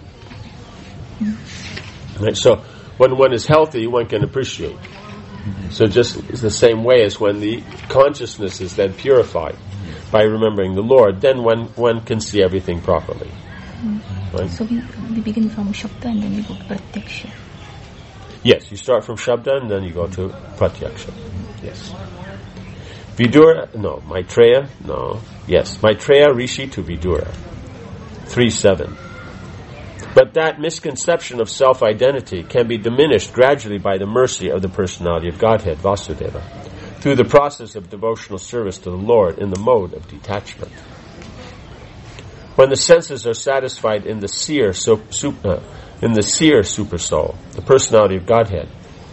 Right? So when one is healthy, one can appreciate. So just the same way as when the consciousness is then purified by remembering the Lord, then one, one can see everything properly. Right? So we, we begin from Shabda and then we go to Pratyaksha. Yes, you start from Shabda and then you go to Pratyaksha. Yes. Vidura, no. Maitreya, no. Yes, Maitreya Rishi to Vidura. three seven. But that misconception of self-identity can be diminished gradually by the mercy of the personality of Godhead, Vasudeva, through the process of devotional service to the Lord in the mode of detachment. When the senses are satisfied in the seer, so, uh, in the seer supersoul, the personality of Godhead,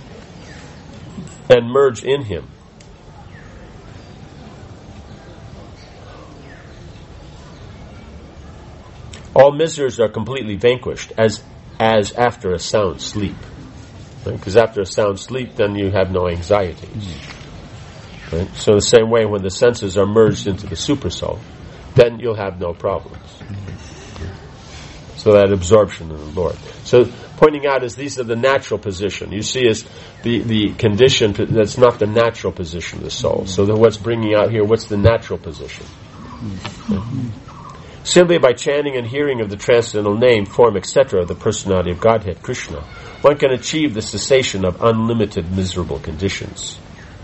and merge in him, all miseries are completely vanquished, as as after a sound sleep. Because right? After a sound sleep, then you have no anxiety. Mm-hmm. Right? So the same way, when the senses are merged into the supersoul, then you'll have no problems. Mm-hmm. So that absorption in the Lord. So pointing out is these are the natural position. You see, is the the condition that's not the natural position of the soul. Mm-hmm. So then what's bringing out here? What's the natural position? Mm-hmm. Okay. Simply by chanting and hearing of the transcendental name, form, et cetera of the personality of Godhead, Krishna, one can achieve the cessation of unlimited miserable conditions.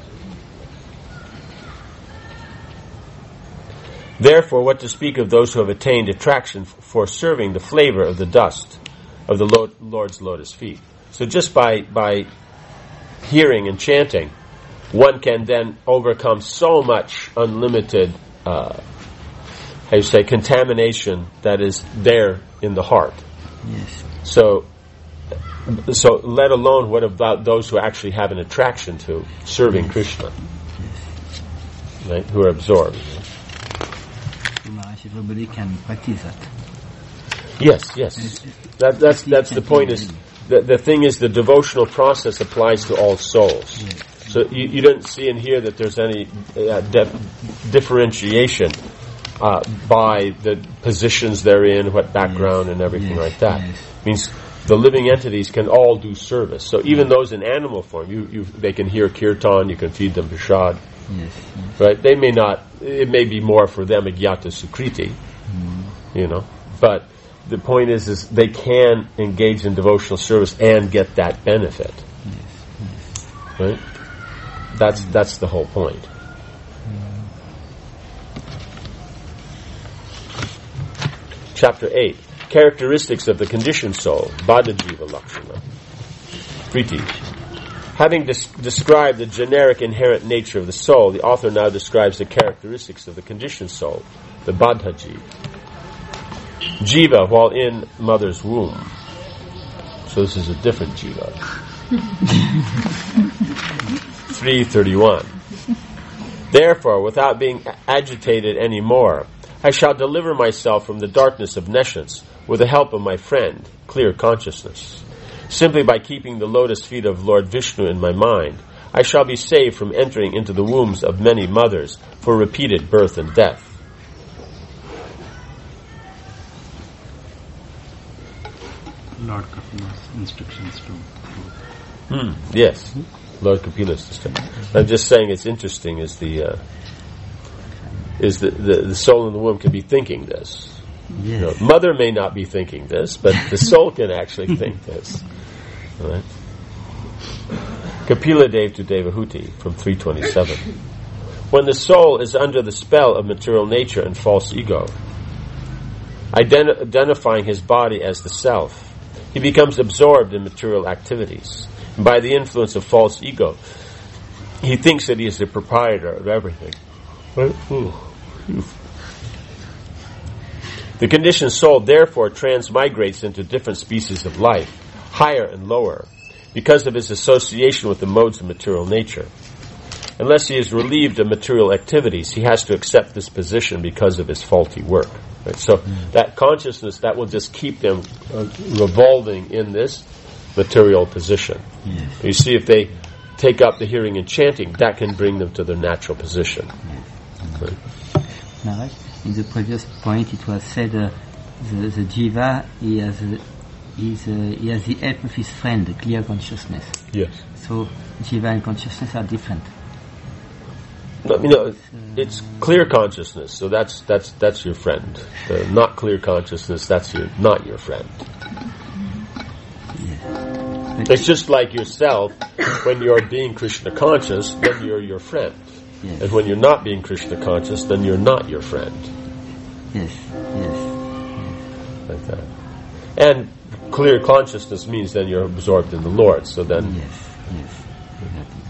Therefore, what to speak of those who have attained attraction for serving the flavor of the dust of the Lord's lotus feet? So just by, by hearing and chanting, one can then overcome so much unlimited uh, how you say, contamination that is there in the heart. Yes. So, so let alone what about those who actually have an attraction to serving yes. Krishna, yes. Right? Who are absorbed. So Maharaj, everybody can practice that. Yes, yes. That, that's that's the point. Is the the thing is the devotional process applies to all souls. Yes. So you, you don't see and hear that there's any uh, dif- differentiation. Uh, by the positions they're in, what background yes, and everything yes, like that. Yes. Means the living entities can all do service. So even yes. those in animal form, you, you, they can hear kirtan, you can feed them prasad. Yes, yes. Right? They may not, it may be more for them agyata sukriti, mm. you know. But the point is, is they can engage in devotional service and get that benefit. Yes, yes. Right? That's, mm. that's the whole point. Chapter eight, characteristics of the conditioned soul, Badajiva Lakshana. Priti. Having des- described the generic inherent nature of the soul, the author now describes the characteristics of the conditioned soul, the Badhajiva. Jiva, while in mother's womb. So this is a different Jiva. three thirty-one. Therefore, without being agitated anymore, I shall deliver myself from the darkness of nescience with the help of my friend, clear consciousness. Simply by keeping the lotus feet of Lord Vishnu in my mind, I shall be saved from entering into the wombs of many mothers for repeated birth and death. Lord Kapila's instructions to... Hmm, yes, Lord Kapila's instructions. I'm just saying it's interesting is the... Uh, is the, the, the soul in the womb can be thinking this. Yes. You know, mother may not be thinking this, but the soul can actually think this. All right? Kapila Dev to Devahuti from three twenty-seven. When the soul is under the spell of material nature and false ego, ident- identifying his body as the self, he becomes absorbed in material activities. And by the influence of false ego, he thinks that he is the proprietor of everything. Right? Ooh. The conditioned soul therefore transmigrates into different species of life, higher and lower, because of his association with the modes of material nature. Unless he is relieved of material activities, he has to accept this position because of his faulty work. Right? So mm. that consciousness, that will just keep them uh, revolving in this material position. Yes. You see, if they take up the hearing and chanting, that can bring them to their natural position. Yes. Right? Now, in the previous point, it was said uh, the, the jiva he has, uh, is, uh, he has the help of his friend, the clear consciousness. Yes. So jiva and consciousness are different. No, you know, it's clear consciousness, so that's that's that's your friend. Uh, not clear consciousness, that's your not your friend. Yeah. It's just like yourself. When you're being Krishna conscious, then you're your friend. Yes. And when you're not being Krishna conscious, then you're not your friend. Yes, yes, yes. Like that. And clear consciousness means then you're absorbed in the Lord. So then, Yes, yes, exactly.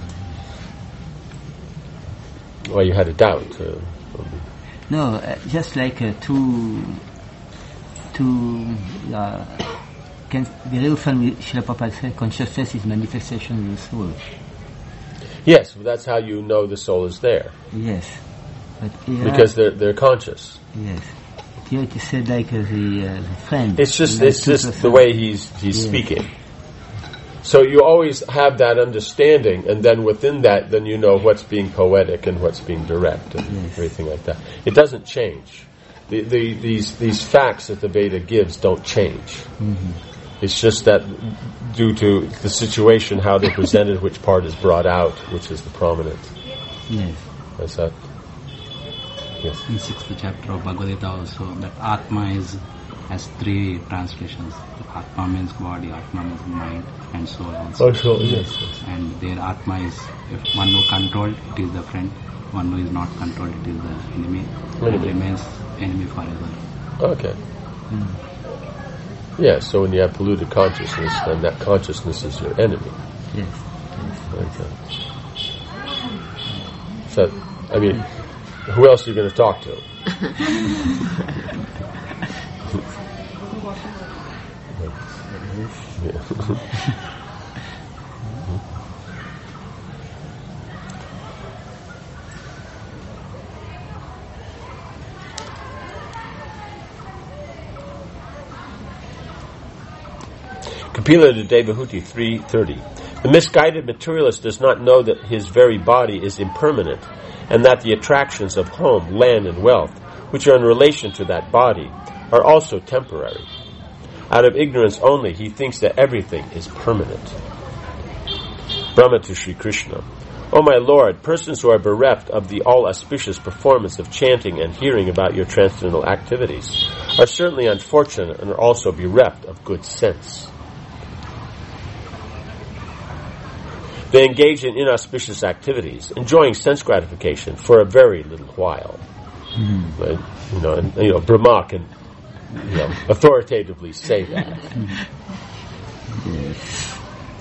well, you had a doubt. Uh, No, uh, just like uh, two, two, uh, can, very often we, Srila Prabhupada said consciousness is manifestation of the soul. yes, that's how you know the soul is there, Yes. But here, because they're they're conscious. yes. Here it is said like uh, the, uh, the friend. It's just like it's two just the person. way he's he's Yes. speaking. So you always have that understanding, and then within that, then you know what's being poetic and what's being direct and Yes. everything like that. It doesn't change. The, the, these these facts that the Veda gives don't change. Mm-hmm. It's just that due to the situation, how they're presented, which part is brought out, which is the prominent. Yes. That's that. Yes. In sixth chapter of Bhagavad Gita also, that Atma is has three translations. Atma means body, Atma means mind, and soul also. Oh, sure. Yes. yes. And their Atma is, if one who controlled, it is the friend. One who is not controlled, it is the enemy. Enemy. And remains enemy forever. Okay. Yeah. So when you have polluted consciousness, then that consciousness is your enemy. Yes. Okay. So, I mean, who else are you going to talk to? Yeah. Kapila to Devahuti three thirty. The misguided materialist does not know that his very body is impermanent, and that the attractions of home, land, and wealth, which are in relation to that body, are also temporary. Out of ignorance only, he thinks that everything is permanent. Brahma to Sri Krishna. O my Lord, persons who are bereft of the all-auspicious performance of chanting and hearing about your transcendental activities are certainly unfortunate and are also bereft of good sense. They engage in inauspicious activities, enjoying sense gratification for a very little while. Mm-hmm. Right? You know, and, you know, Brahma can, you know, authoritatively say that. Yes.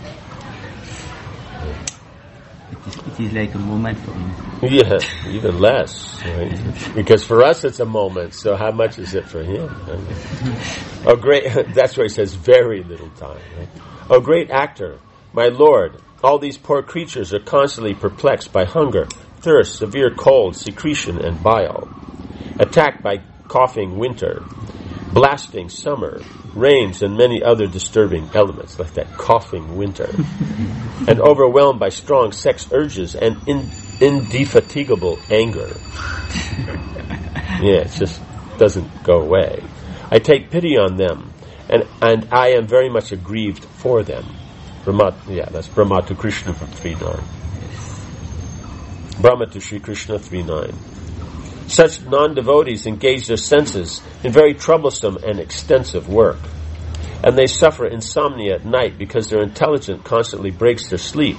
It is, it is like a moment for him. Yeah, even less. Right? Because for us it's a moment, so how much is it for him? Oh, great! That's where he says very little time. Right? Oh, great actor, my Lord! All these poor creatures are constantly perplexed by hunger, thirst, severe cold, secretion, and bile, attacked by coughing winter, blasting summer, rains, and many other disturbing elements, like that coughing winter, and overwhelmed by strong sex urges and in, indefatigable anger. Yeah, it just doesn't go away. I take pity on them, and, and I am very much aggrieved for them. Brahma, yeah, that's Brahma to Krishna from three nine. Brahma to Sri Krishna three nine. Such non-devotees engage their senses in very troublesome and extensive work, and they suffer insomnia at night because their intelligence constantly breaks their sleep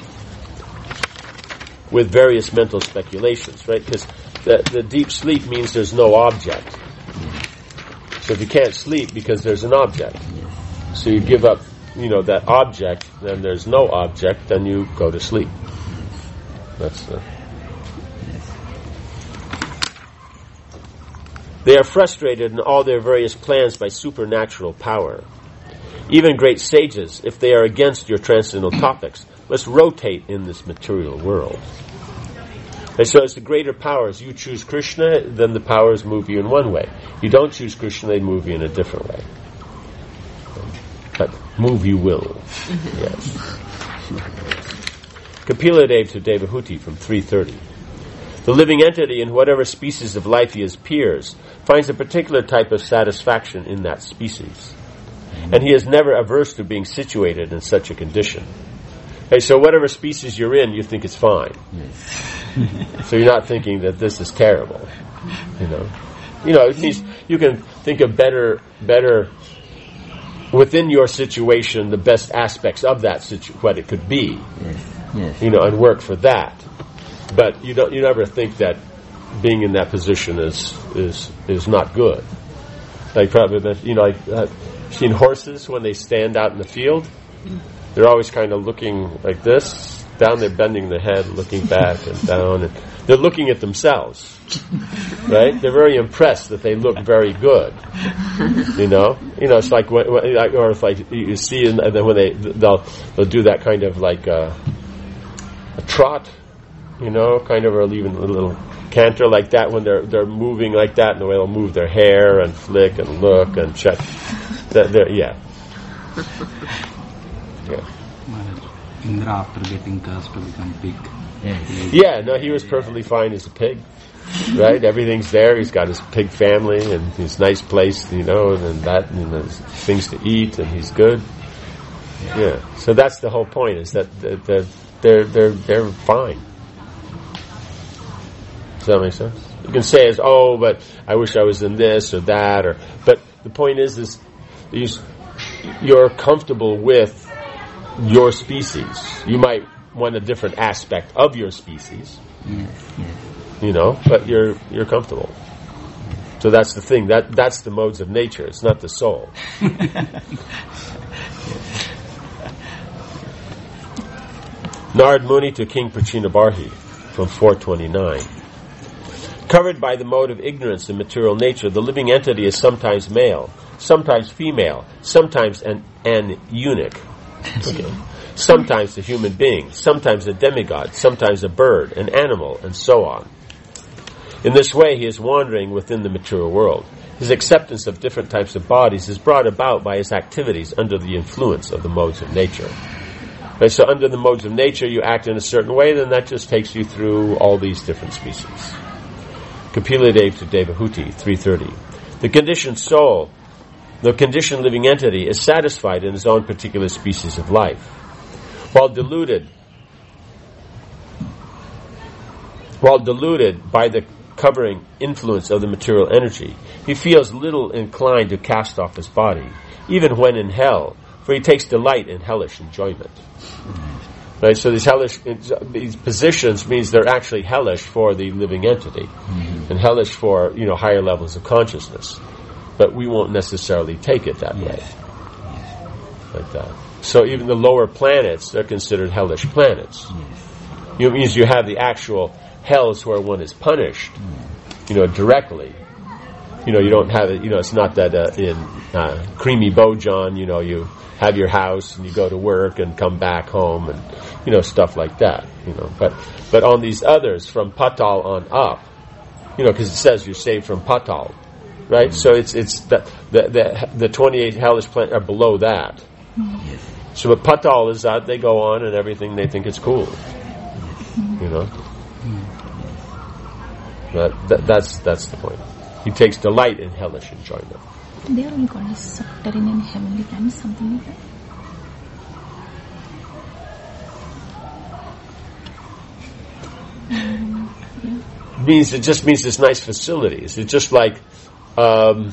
with various mental speculations, right? Because the, the deep sleep means there's no object. So if you can't sleep because there's an object, so you give up, you know, that object, then there's no object, then you go to sleep. That's the... They are frustrated in all their various plans by supernatural power. Even great sages, if they are against your transcendental topics, must rotate in this material world. And so as the greater powers, you choose Krishna, then the powers move you in one way. You don't choose Krishna, they move you in a different way. But move you will. Yes. Kapila Dev to Devahuti from three thirty. The living entity in whatever species of life he appears finds a particular type of satisfaction in that species. And he is never averse to being situated in such a condition. Okay, so whatever species you're in, you think it's fine. So you're not thinking that this is terrible. You know, you know, it means you can think of better, better within your situation, the best aspects of that situ- what it could be. Yes. Yes. You know, and work for that. But you don't. You never think that being in that position is is is not good. Like probably, you know, like uh, Seen horses when they stand out in the field? They're always kind of looking like this. Down, they're bending their head, looking back and down, and they're looking at themselves. Right? They're very impressed that they look very good. You know, you know, it's like, when, or if like you see, and then when they they'll they'll do that kind of like a, a trot, you know, kind of, or even a little canter like that when they're they're moving like that, and the way they'll move their hair and flick and look and check. That, yeah. Yeah. Indra, after getting cursed to become pig. Yes. Yeah, no, he was perfectly fine as a pig, right? Everything's there. He's got his pig family and his nice place, you know, and that, and there's things to eat, and he's good. Yeah. So that's the whole point: is that they're they're they're, they're fine. Does that make sense? You can say, "As oh, but I wish I was in this or that," or but the point is, is you're comfortable with your species. You might want a different aspect of your species, Yes, yes. you know, but you're you're comfortable. So that's the thing. That that's the modes of nature. It's not the soul. Narad Muni to King Prachinabarhi from four twenty-nine. Covered by the mode of ignorance and material nature, the living entity is sometimes male, sometimes female, sometimes an, an eunuch. Okay. Sometimes a human being, sometimes a demigod, sometimes a bird, an animal, and so on. In this way, he is wandering within the material world. His acceptance of different types of bodies is brought about by his activities under the influence of the modes of nature. Right, so under the modes of nature, you act in a certain way, then that just takes you through all these different species. Kapila Dev to Devahuti, three thirty. The conditioned soul, the conditioned living entity, is satisfied in his own particular species of life. While deluded, while deluded by the covering influence of the material energy, he feels little inclined to cast off his body, even when in hell, for he takes delight in hellish enjoyment. Right, so these hellish, these positions means they're actually hellish for the living entity, mm-hmm. and hellish for, you know, higher levels of consciousness. But we won't necessarily take it that yes. way, yes. like that. So even the lower planets, they're considered hellish planets. Yes. It means you have the actual hells where one is punished, you know, directly. You know, you don't have it. You know, it's not that uh, in uh, Creamy Bojan, you know, you have your house and you go to work and come back home and, you know, stuff like that. You know, but but on these others from Patal on up, you know, because it says you're saved from Patal, right? Mm-hmm. So it's it's the the the, the twenty-eight hellish planets are below that. Yes. So what Patal is that they go on and everything they think is cool, you know. But that, that's that's the point. He takes delight in hellish enjoyment. They are all called as subterranean heavenly planets, something like that. Um, yeah. Means it just means it's nice facilities. It's just like um,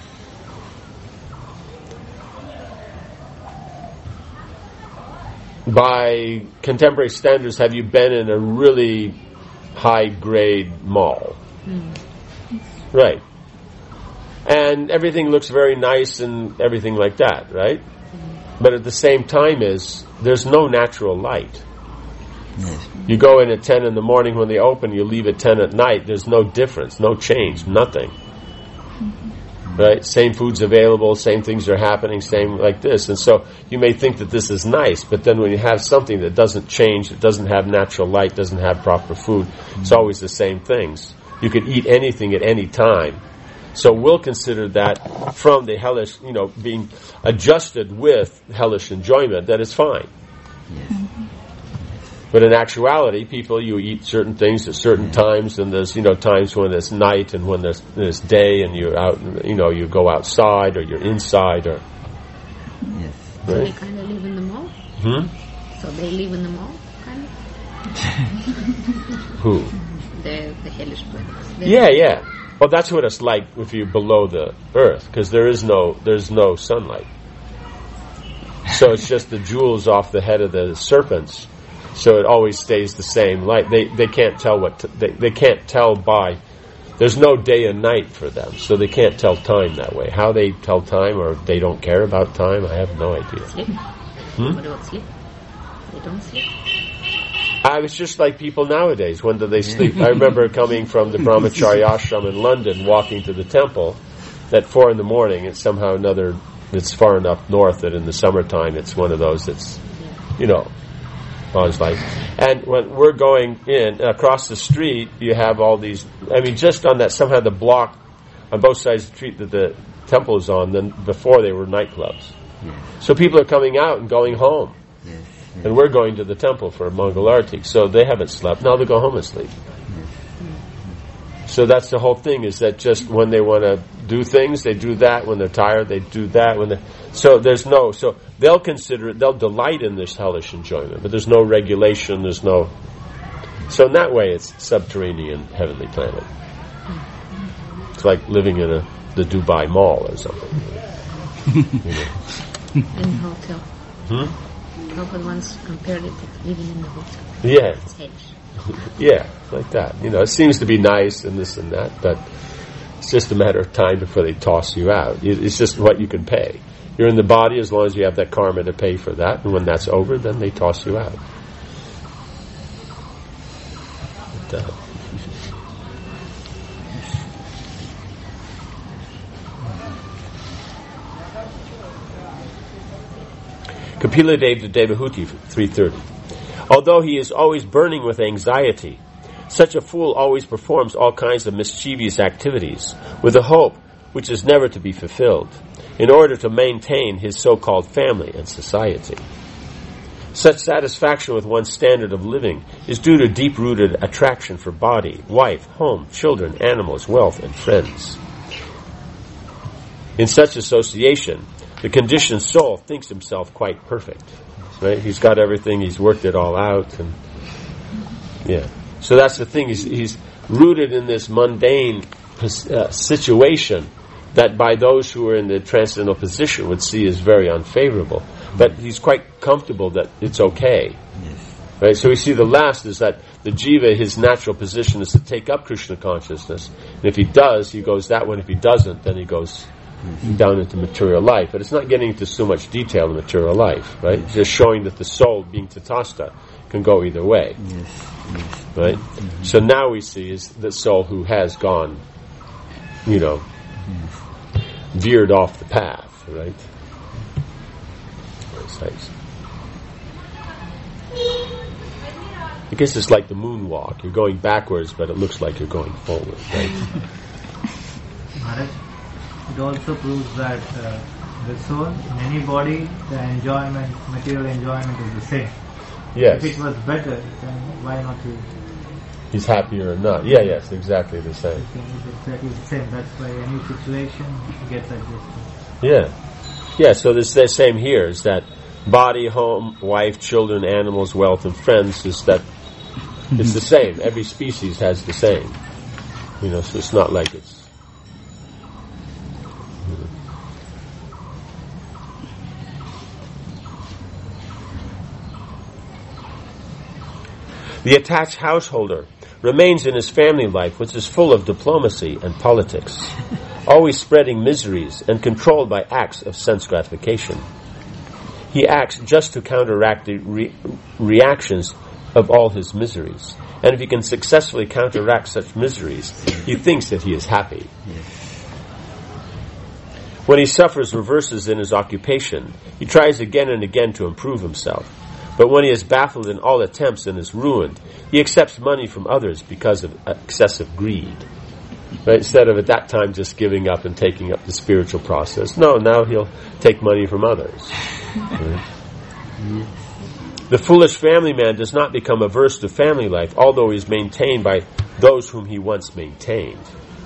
by contemporary standards, have you been in a really high grade mall? Mm. Right. And everything looks very nice and everything like that, right? Mm-hmm. But at the same time is, there's no natural light. Yes. You go in at ten in the morning when they open, you leave at ten at night, there's no difference, no change, nothing. Mm-hmm. Right? Same food's available, same things are happening, same like this. And so you may think that this is nice, but then when you have something that doesn't change, it doesn't have natural light, doesn't have proper food, mm-hmm. it's always the same things. You could eat anything at any time. So we'll consider that from the hellish, you know, being adjusted with hellish enjoyment, that is fine. Yes. But in actuality, people, you eat certain things at certain times, and there's, you know, times when it's night and when there's, there's day, and you're out, you know, you go outside or you're inside, or. Yes. So right? They kind of live in the mall. Hmm. So they live in the mall, kind of. Who? The the hellish planets. Yeah, yeah. Well, that's what it's like if you're below the earth, because there is no there's no sunlight. So it's just the jewels off the head of the serpents. So it always stays the same light. They they can't tell what to, they they can't tell by there's no day and night for them, so they can't tell time that way. How they tell time, or they don't care about time, I have no idea. Sleep? Hmm? What about sleep? They don't sleep? I was just like people nowadays. When do they sleep? I remember coming from the Brahmacharya ashram in London, walking to the temple at four in the morning. It's somehow another, it's far enough north that in the summertime it's one of those that's, you know, I was like, and when we're going in across the street, you have all these. I mean, just on that somehow the block on both sides of the street that the temple is on. Then before they were nightclubs, yes. So people are coming out and going home, yes. Yes. And we're going to the temple for Mangal Arati. So they haven't slept. Now they go home and sleep. Yes. So that's the whole thing. Is that just when they want to do things, they do that. When they're tired, they do that. When they so there's no so. They'll consider it, they'll delight in this hellish enjoyment, but there's no regulation, there's no... So in that way, it's subterranean heavenly planet. It's like living in a the Dubai Mall or something. You know. In the hotel. Hmm? Prabhupada once compared it to living in the hotel. Yeah. It's hedge. Yeah, like that. You know, it seems to be nice and this and that, but it's just a matter of time before they toss you out. It's just what you can pay. You're in the body as long as you have that karma to pay for that, and when that's over, then they toss you out. But, uh, Kapila Dev to Devahuti, three thirty. Although he is always burning with anxiety, such a fool always performs all kinds of mischievous activities with a hope which is never to be fulfilled, in order to maintain his so-called family and society. Such satisfaction with one's standard of living is due to deep-rooted attraction for body, wife, home, children, animals, wealth, and friends. In such association, the conditioned soul thinks himself quite perfect. Right? He's got everything, he's worked it all out, and yeah. So that's the thing, he's, he's rooted in this mundane uh, situation that by those who are in the transcendental position would see as very unfavorable. But he's quite comfortable that it's okay. Yes. Right? So we see the last is that the jiva, his natural position is to take up Krishna consciousness. And if he does, he goes that way. If he doesn't, then he goes mm-hmm. down into material life. But it's not getting into so much detail in material life, right? It's just showing that the soul, being tatastha, can go either way. Yes. Yes. Right? Mm-hmm. So now we see is the soul who has gone, you know, yes. veered off the path, right? That's nice. I guess it's like the moonwalk. You're going backwards, but it looks like you're going forward, right? Maharaj, it also proves that uh, the soul, in any body, the enjoyment, material enjoyment is the same. Yes. If it was better, then why not to... He's happier or not. Yeah, yes, exactly the same. It's exactly the same. That's why any situation gets adjusted. Yeah. Yeah, so this the same here is that body, home, wife, children, animals, wealth, and friends is that it's the same. Every species has the same. You know, so it's not like it's... You know. The attached householder remains in his family life, which is full of diplomacy and politics, always spreading miseries and controlled by acts of sense gratification. He acts just to counteract the re- reactions of all his miseries. And if he can successfully counteract such miseries, he thinks that he is happy. When he suffers reverses in his occupation, he tries again and again to improve himself. But when he is baffled in all attempts and is ruined, he accepts money from others because of excessive greed. Right? Instead of at that time just giving up and taking up the spiritual process. No, now he'll take money from others. Right? The foolish family man does not become averse to family life, although he is maintained by those whom he once maintained.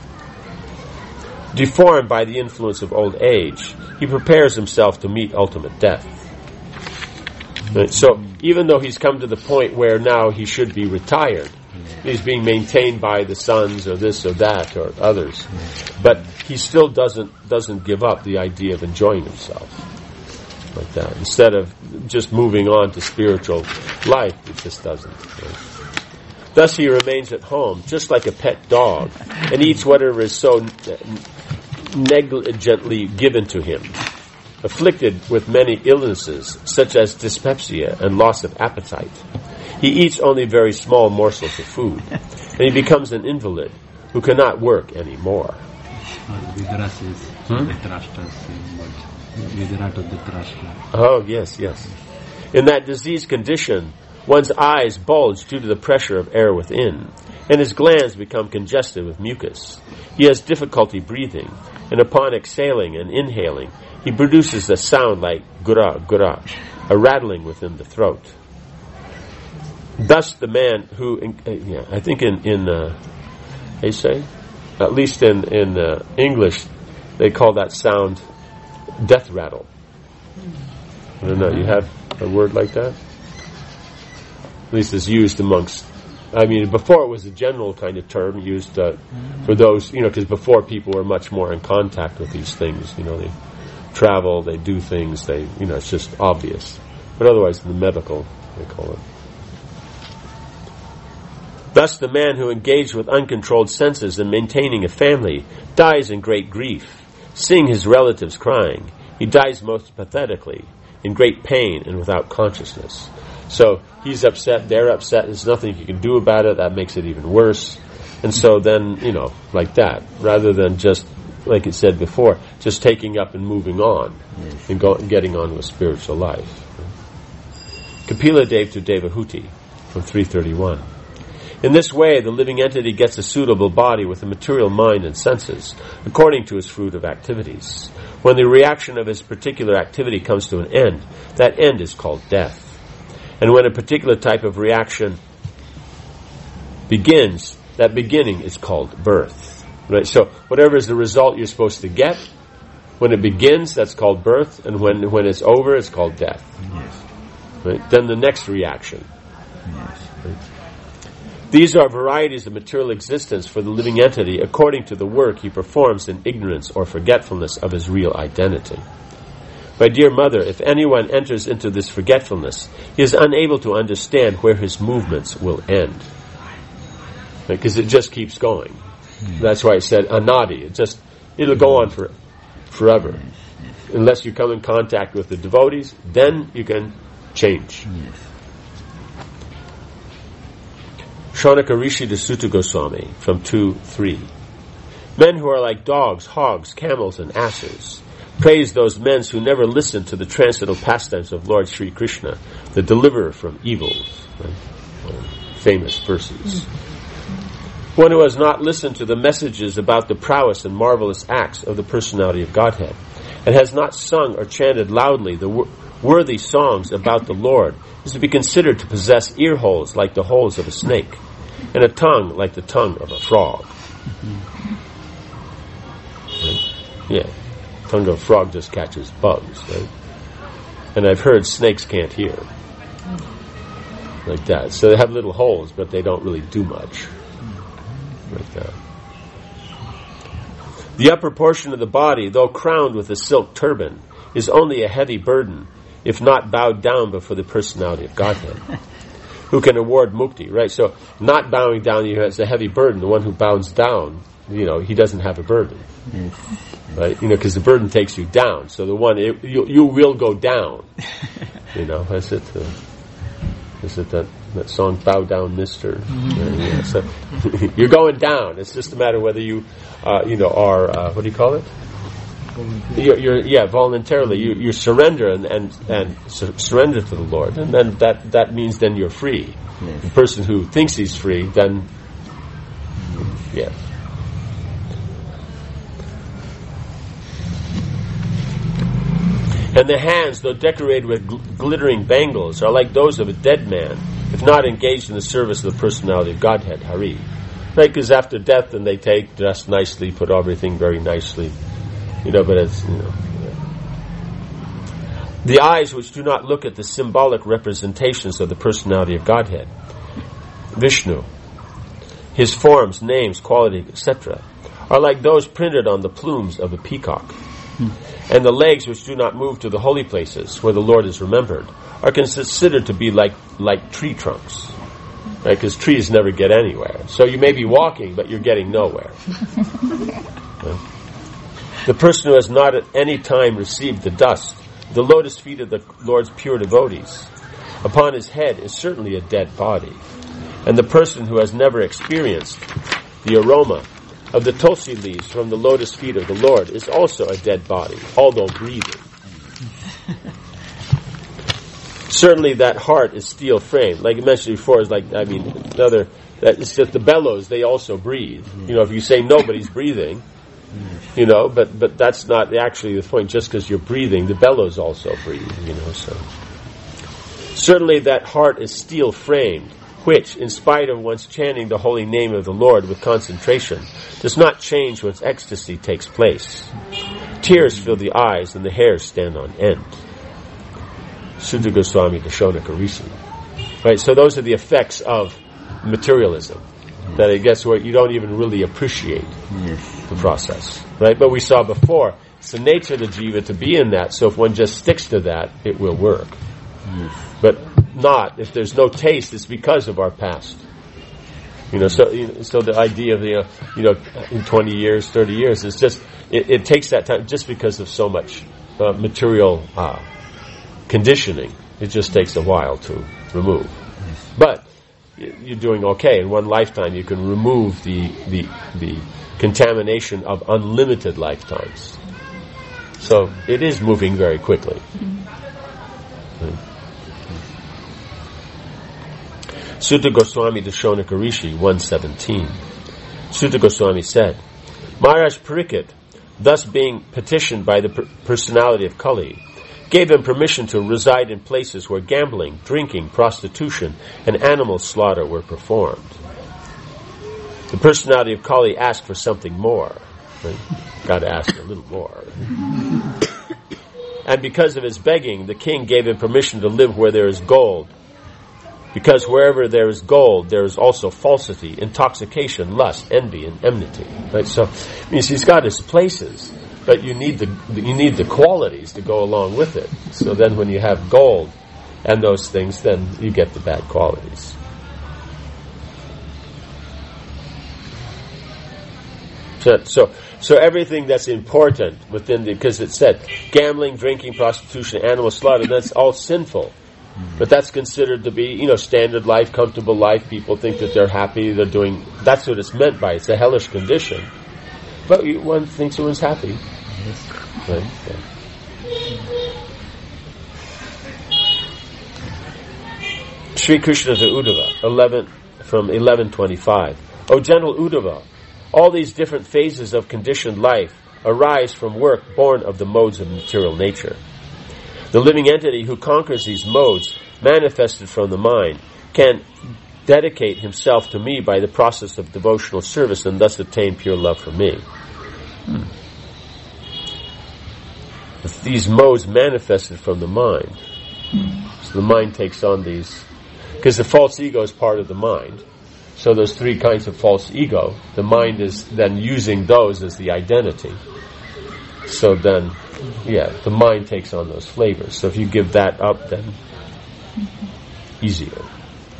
Deformed by the influence of old age, he prepares himself to meet ultimate death. Right? So, even though he's come to the point where now he should be retired, he's being maintained by the sons or this or that or others, but he still doesn't doesn't give up the idea of enjoying himself like that. Instead of just moving on to spiritual life, it just doesn't. Right? Thus he remains at home, just like a pet dog, and eats whatever is so negligently given to him. Afflicted with many illnesses, such as dyspepsia and loss of appetite, he eats only very small morsels of food, and he becomes an invalid who cannot work anymore. Hmm? Oh, yes, yes. In that diseased condition, one's eyes bulge due to the pressure of air within, and his glands become congested with mucus. He has difficulty breathing, and upon exhaling and inhaling, he produces a sound like gura, gura, a rattling within the throat. Thus the man who, uh, yeah, I think in, in uh, they say, at least in, in uh, English, they call that sound death rattle. I don't know, you have a word like that? At least it's used amongst, I mean, before it was a general kind of term used uh, for those, you know, because before people were much more in contact with these things, you know, they travel, they do things, they, you know, it's just obvious. But otherwise, in the medical, they call it. Thus, the man who engaged with uncontrolled senses in maintaining a family dies in great grief, seeing his relatives crying. He dies most pathetically, in great pain and without consciousness. So he's upset, they're upset, there's nothing you can do about it, that makes it even worse. And so then, you know, like that, rather than just, like it said before, just taking up and moving on, yes, and, go, and getting on with spiritual life. Kapila Dev to Devahuti, from three thirty-one. In this way, the living entity gets a suitable body with a material mind and senses, according to his fruit of activities. When the reaction of his particular activity comes to an end, that end is called death. And when a particular type of reaction begins, that beginning is called birth. Right? So whatever is the result you're supposed to get, when it begins, that's called birth, and when when it's over, it's called death. Yes. Right? Then the next reaction. Yes. Right? These are varieties of material existence for the living entity according to the work he performs in ignorance or forgetfulness of his real identity. My dear mother, if anyone enters into this forgetfulness, he is unable to understand where his movements will end. Because it just keeps going. Mm. That's why I said anadi. It just, it'll go on for forever. Yes, yes. Unless you come in contact with the devotees, then you can change. Yes. Shaunaka Rishi to Sutta Goswami from two three. Men who are like dogs, hogs, camels, and asses praise those men who never listen to the transcendental pastimes of Lord Sri Krishna, the deliverer from evils. Right? Famous verses. One who has not listened to the messages about the prowess and marvelous acts of the personality of Godhead, and has not sung or chanted loudly the wor- worthy songs about the Lord, is to be considered to possess ear holes like the holes of a snake, and a tongue like the tongue of a frog. Right? Yeah, tongue of a frog just catches bugs, right? And I've heard snakes can't hear, like that. So they have little holes, but they don't really do much, like that. The upper portion of the body, though crowned with a silk turban, is only a heavy burden, if not bowed down before the personality of Godhead, who can award mukti, right? So, not bowing down, you has a heavy burden. The one who bows down, you know, he doesn't have a burden, Yes. right? You know, because the burden takes you down. So the one, it, you, you will go down. You know, is it, uh, is it that, that song, Bow Down, Mister? Mm-hmm. Uh, yeah, so you're going down. It's just a matter whether you, uh, you know, are, uh, what do you call it? You're, you're, yeah, voluntarily. You, you surrender and and, and su- surrender to the Lord, and then that, that means then you're free. Yes. The person who thinks he's free, then, yeah. And the hands, though decorated with gl- glittering bangles, are like those of a dead man, if not engaged in the service of the personality of Godhead, Hari. Right, because after death, then they take, dress nicely, put everything very nicely. You know, but it's, you know. Yeah. The eyes which do not look at the symbolic representations of the personality of Godhead, Vishnu, his forms, names, qualities, et cetera, are like those printed on the plumes of a peacock. Hmm. And the legs which do not move to the holy places where the Lord is remembered are considered to be like, like tree trunks. right? Because trees never get anywhere. So you may be walking, but you're getting nowhere. Right? The person who has not at any time received the dust, the lotus feet of the Lord's pure devotees, upon his head is certainly a dead body. And the person who has never experienced the aroma of the tulsi leaves from the lotus feet of the Lord is also a dead body, although breathing. Certainly that heart is steel framed. Like I mentioned before, is like, I mean, another, that it's just the bellows, they also breathe. You know, if you say nobody's breathing, you know, but, but that's not actually the point. Just because you're breathing, the bellows also breathe, you know, so. Certainly that heart is steel framed, which, in spite of one's chanting the holy name of the Lord with concentration, does not change once ecstasy takes place. Tears fill the eyes and the hairs stand on end. Sutta Goswami Dashonika Rishi. Right, so those are the effects of materialism. That I guess where you don't even really appreciate yes. the process. Right? But we saw before, it's the nature of the jiva to be in that, so if one just sticks to that, it will work. Yes. But not, if there's no taste, it's because of our past. You know, so you know, so the idea of the, uh, you know, in twenty years, thirty years, it's just, it, it takes that time just because of so much uh, material uh, conditioning. It just takes a while to remove. Yes. But you're doing okay. In one lifetime, you can remove the the the contamination of unlimited lifetimes. So it is moving very quickly. Mm-hmm. Right. Sutta Goswami Dashonika Rishi, one seventeen. Sutta Goswami said, Maharaj Parikshit, thus being petitioned by the per- personality of Kali, gave him permission to reside in places where gambling, drinking, prostitution, and animal slaughter were performed. The personality of Kali asked for something more. Right? Got to ask a little more. And because of his begging, the king gave him permission to live where there is gold. Because wherever there is gold, there is also falsity, intoxication, lust, envy, and enmity. Right? So, it means he's got his places, but you need the you need the qualities to go along with it. So then, when you have gold and those things, then you get the bad qualities. So, so, so everything that's important within the, because it said gambling, drinking, prostitution, animal slaughter, that's all sinful. But that's considered to be, you know, standard life, comfortable life. People think that they're happy, they're doing, that's what it's meant by. It's a hellish condition. But one thinks one's happy. Right? Yeah. Sri Krishna to Uddhava, eleven, from eleven twenty-five. O gentle Uddhava, all these different phases of conditioned life arise from work born of the modes of material nature. The living entity who conquers these modes, manifested from the mind, can dedicate himself to me by the process of devotional service and thus attain pure love for me. Hmm. These modes manifested from the mind. Hmm. So the mind takes on these, because the false ego is part of the mind. So those three kinds of false ego, the mind is then using those as the identity. So then, yeah, the mind takes on those flavors. So if you give that up, then easier.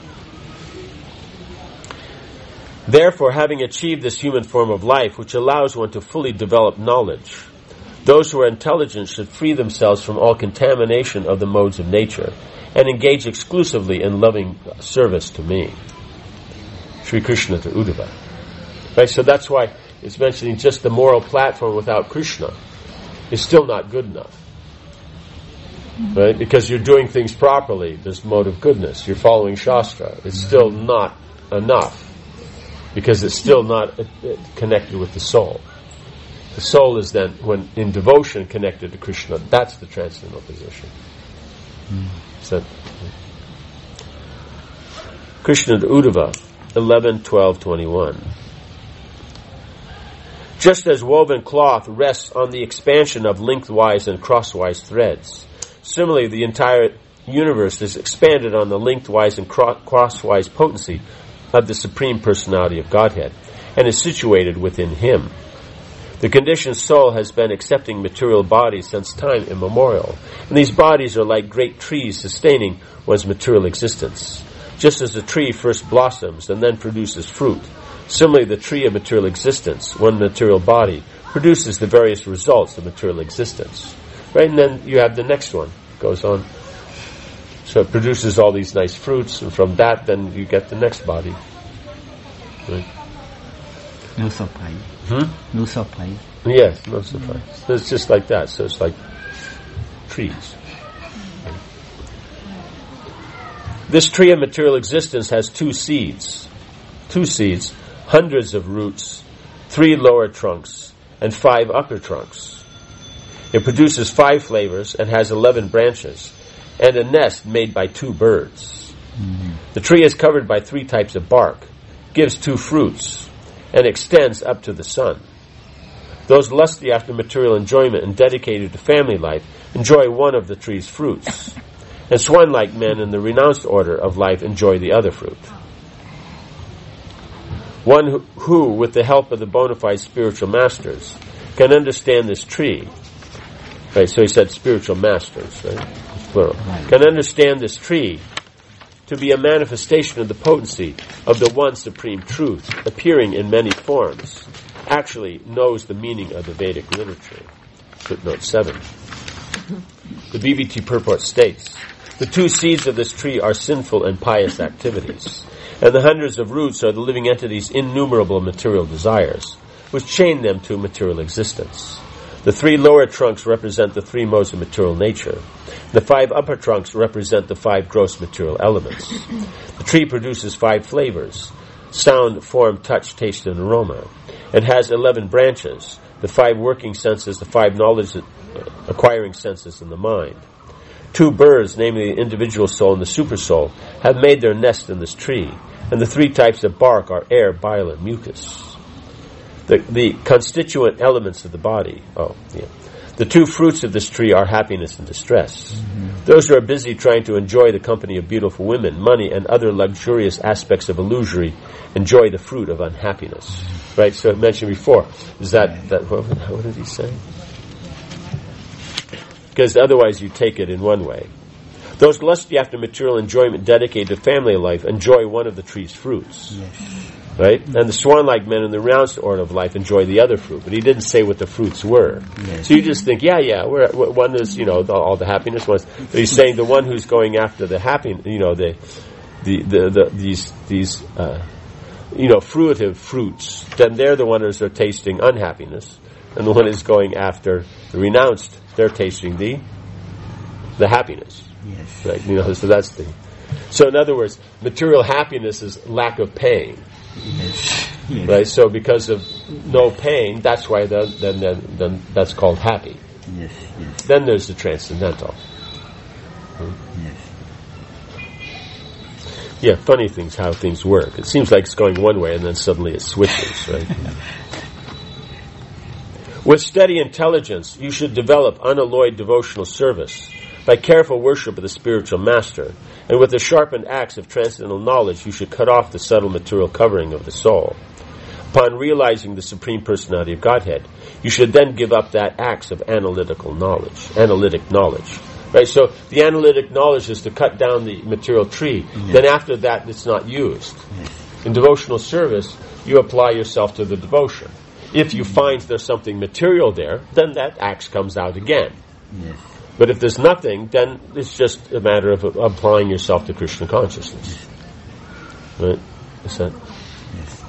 Therefore, having achieved this human form of life, which allows one to fully develop knowledge, those who are intelligent should free themselves from all contamination of the modes of nature and engage exclusively in loving service to me. Sri Krishna to Uddhava. Right, so that's why it's mentioning just the moral platform without Krishna is still not good enough. Right? Because you're doing things properly, this mode of goodness, you're following Shastra. It's still not enough. Because it's still not uh, connected with the soul. The soul is then, when in devotion connected to Krishna, that's the transcendental position. Mm. So, Krishna to Uddhava, eleven, twelve, twenty-one. Just as woven cloth rests on the expansion of lengthwise and crosswise threads, similarly the entire universe is expanded on the lengthwise and cro- crosswise potency of the Supreme Personality of Godhead, and is situated within Him. The conditioned soul has been accepting material bodies since time immemorial, and these bodies are like great trees sustaining one's material existence. just as a tree first blossoms and then produces fruit. Similarly, the tree of material existence, one material body, produces the various results of material existence. Right, and then you have the next one, goes on. So it produces all these nice fruits, and from that then you get the next body. Right. No surprise. Hmm? No surprise. Yes, no surprise. So it's just like that. So it's like trees. This tree of material existence has two seeds. Two seeds, hundreds of roots, three lower trunks, and five upper trunks. It produces five flavors and has eleven branches, and a nest made by two birds. Mm-hmm. The tree is covered by three types of bark, gives two fruits, and extends up to the sun. Those lusty after material enjoyment and dedicated to family life enjoy one of the tree's fruits, and swan-like men in the renounced order of life enjoy the other fruit. One who, who, with the help of the bona fide spiritual masters, can understand this tree. Right, so he said spiritual masters, right? Plural. Can understand this tree to be a manifestation of the potency of the one supreme truth, appearing in many forms, actually knows the meaning of the Vedic literature. Footnote seven. The B B T purport states, the two seeds of this tree are sinful and pious activities, and the hundreds of roots are the living entities' innumerable material desires, which chain them to material existence. The three lower trunks represent the three modes of material nature. The five upper trunks represent the five gross material elements. The tree produces five flavors: sound, form, touch, taste, and aroma. It has eleven branches, the five working senses, the five knowledge acquiring senses, and the mind. Two birds, namely the individual soul and the super soul, have made their nest in this tree, and the three types of bark are air, bile, and mucus. The, the constituent elements of the body. Oh, yeah. The two fruits of this tree are happiness and distress. Mm-hmm. Those who are busy trying to enjoy the company of beautiful women, money, and other luxurious aspects of illusory enjoy the fruit of unhappiness. Mm-hmm. Right? So I mentioned before, is that, that what, what did he say? Because otherwise you take it in one way. Those lusty after material enjoyment dedicated to family life enjoy one of the tree's fruits. Yes. Right? And the swan-like men in the renounced order of life enjoy the other fruit. But he didn't say what the fruits were. Yes. So you just think, yeah, yeah, we're, one is, you know, the, all the happiness ones. But he's saying the one who's going after the happy, you know, the, the, the, the these, these, uh, you know, fruitive fruits, then they're the ones that are tasting unhappiness. And the one is going after the renounced, they're tasting the, the happiness. Yes. Right? You know, so that's the, so in other words, material happiness is lack of pain. Yes. Yes. Right, so because of no pain, that's why the, then, then then that's called happy. Yes, yes. Then there's the transcendental. Hmm? Yes. Yeah, funny things how things work. It seems like it's going one way and then suddenly it switches, right? With steady intelligence, you should develop unalloyed devotional service by careful worship of the spiritual master, and with the sharpened axe of transcendental knowledge, you should cut off the subtle material covering of the soul. Upon realizing the Supreme Personality of Godhead, you should then give up that axe of analytical knowledge, analytic knowledge. Right? So the analytic knowledge is to cut down the material tree. Yes. Then after that, it's not used. Yes. In devotional service, you apply yourself to the devotion. If you find there's something material there, then that axe comes out again. Yes. But if there's nothing, then it's just a matter of applying yourself to Krishna consciousness. Right? Is that? Yes.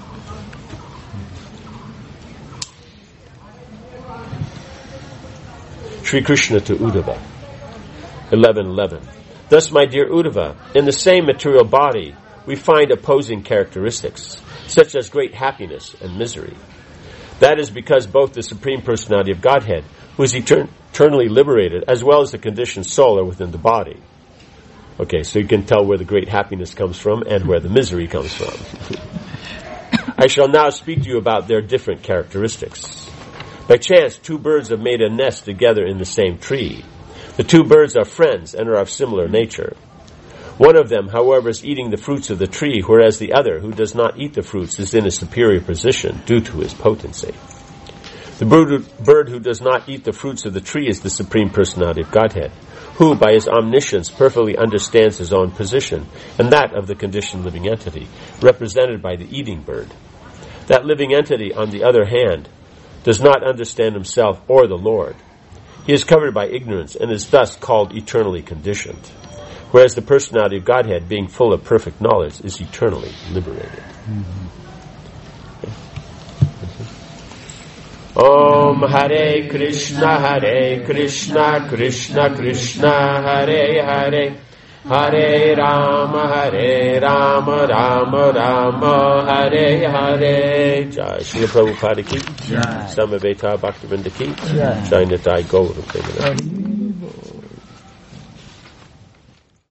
Sri Krishna to Uddhava. eleven eleven. Thus, my dear Uddhava, in the same material body, we find opposing characteristics, such as great happiness and misery. That is because both the Supreme Personality of Godhead, who is etern- eternally liberated, as well as the conditioned soul, are within the body. Okay, so you can tell where the great happiness comes from and where the misery comes from. I shall now speak to you about their different characteristics. By chance, two birds have made a nest together in the same tree. The two birds are friends and are of similar nature. One of them, however, is eating the fruits of the tree, whereas the other, who does not eat the fruits, is in a superior position due to his potency. The bird who does not eat the fruits of the tree is the Supreme Personality of Godhead, who by his omniscience perfectly understands his own position and that of the conditioned living entity, represented by the eating bird. That living entity, on the other hand, does not understand himself or the Lord. He is covered by ignorance and is thus called eternally conditioned, whereas the personality of Godhead, being full of perfect knowledge, is eternally liberated. Mm-hmm. Om Hare Krishna, Hare Krishna, Krishna Krishna, Hare Hare, Hare Rama, Hare Rama, Rama Rama, Hare Hare. Jai Srila Prabhupada ki, Samaveta Bhaktivinoda ki, Jai Nitai Gaur.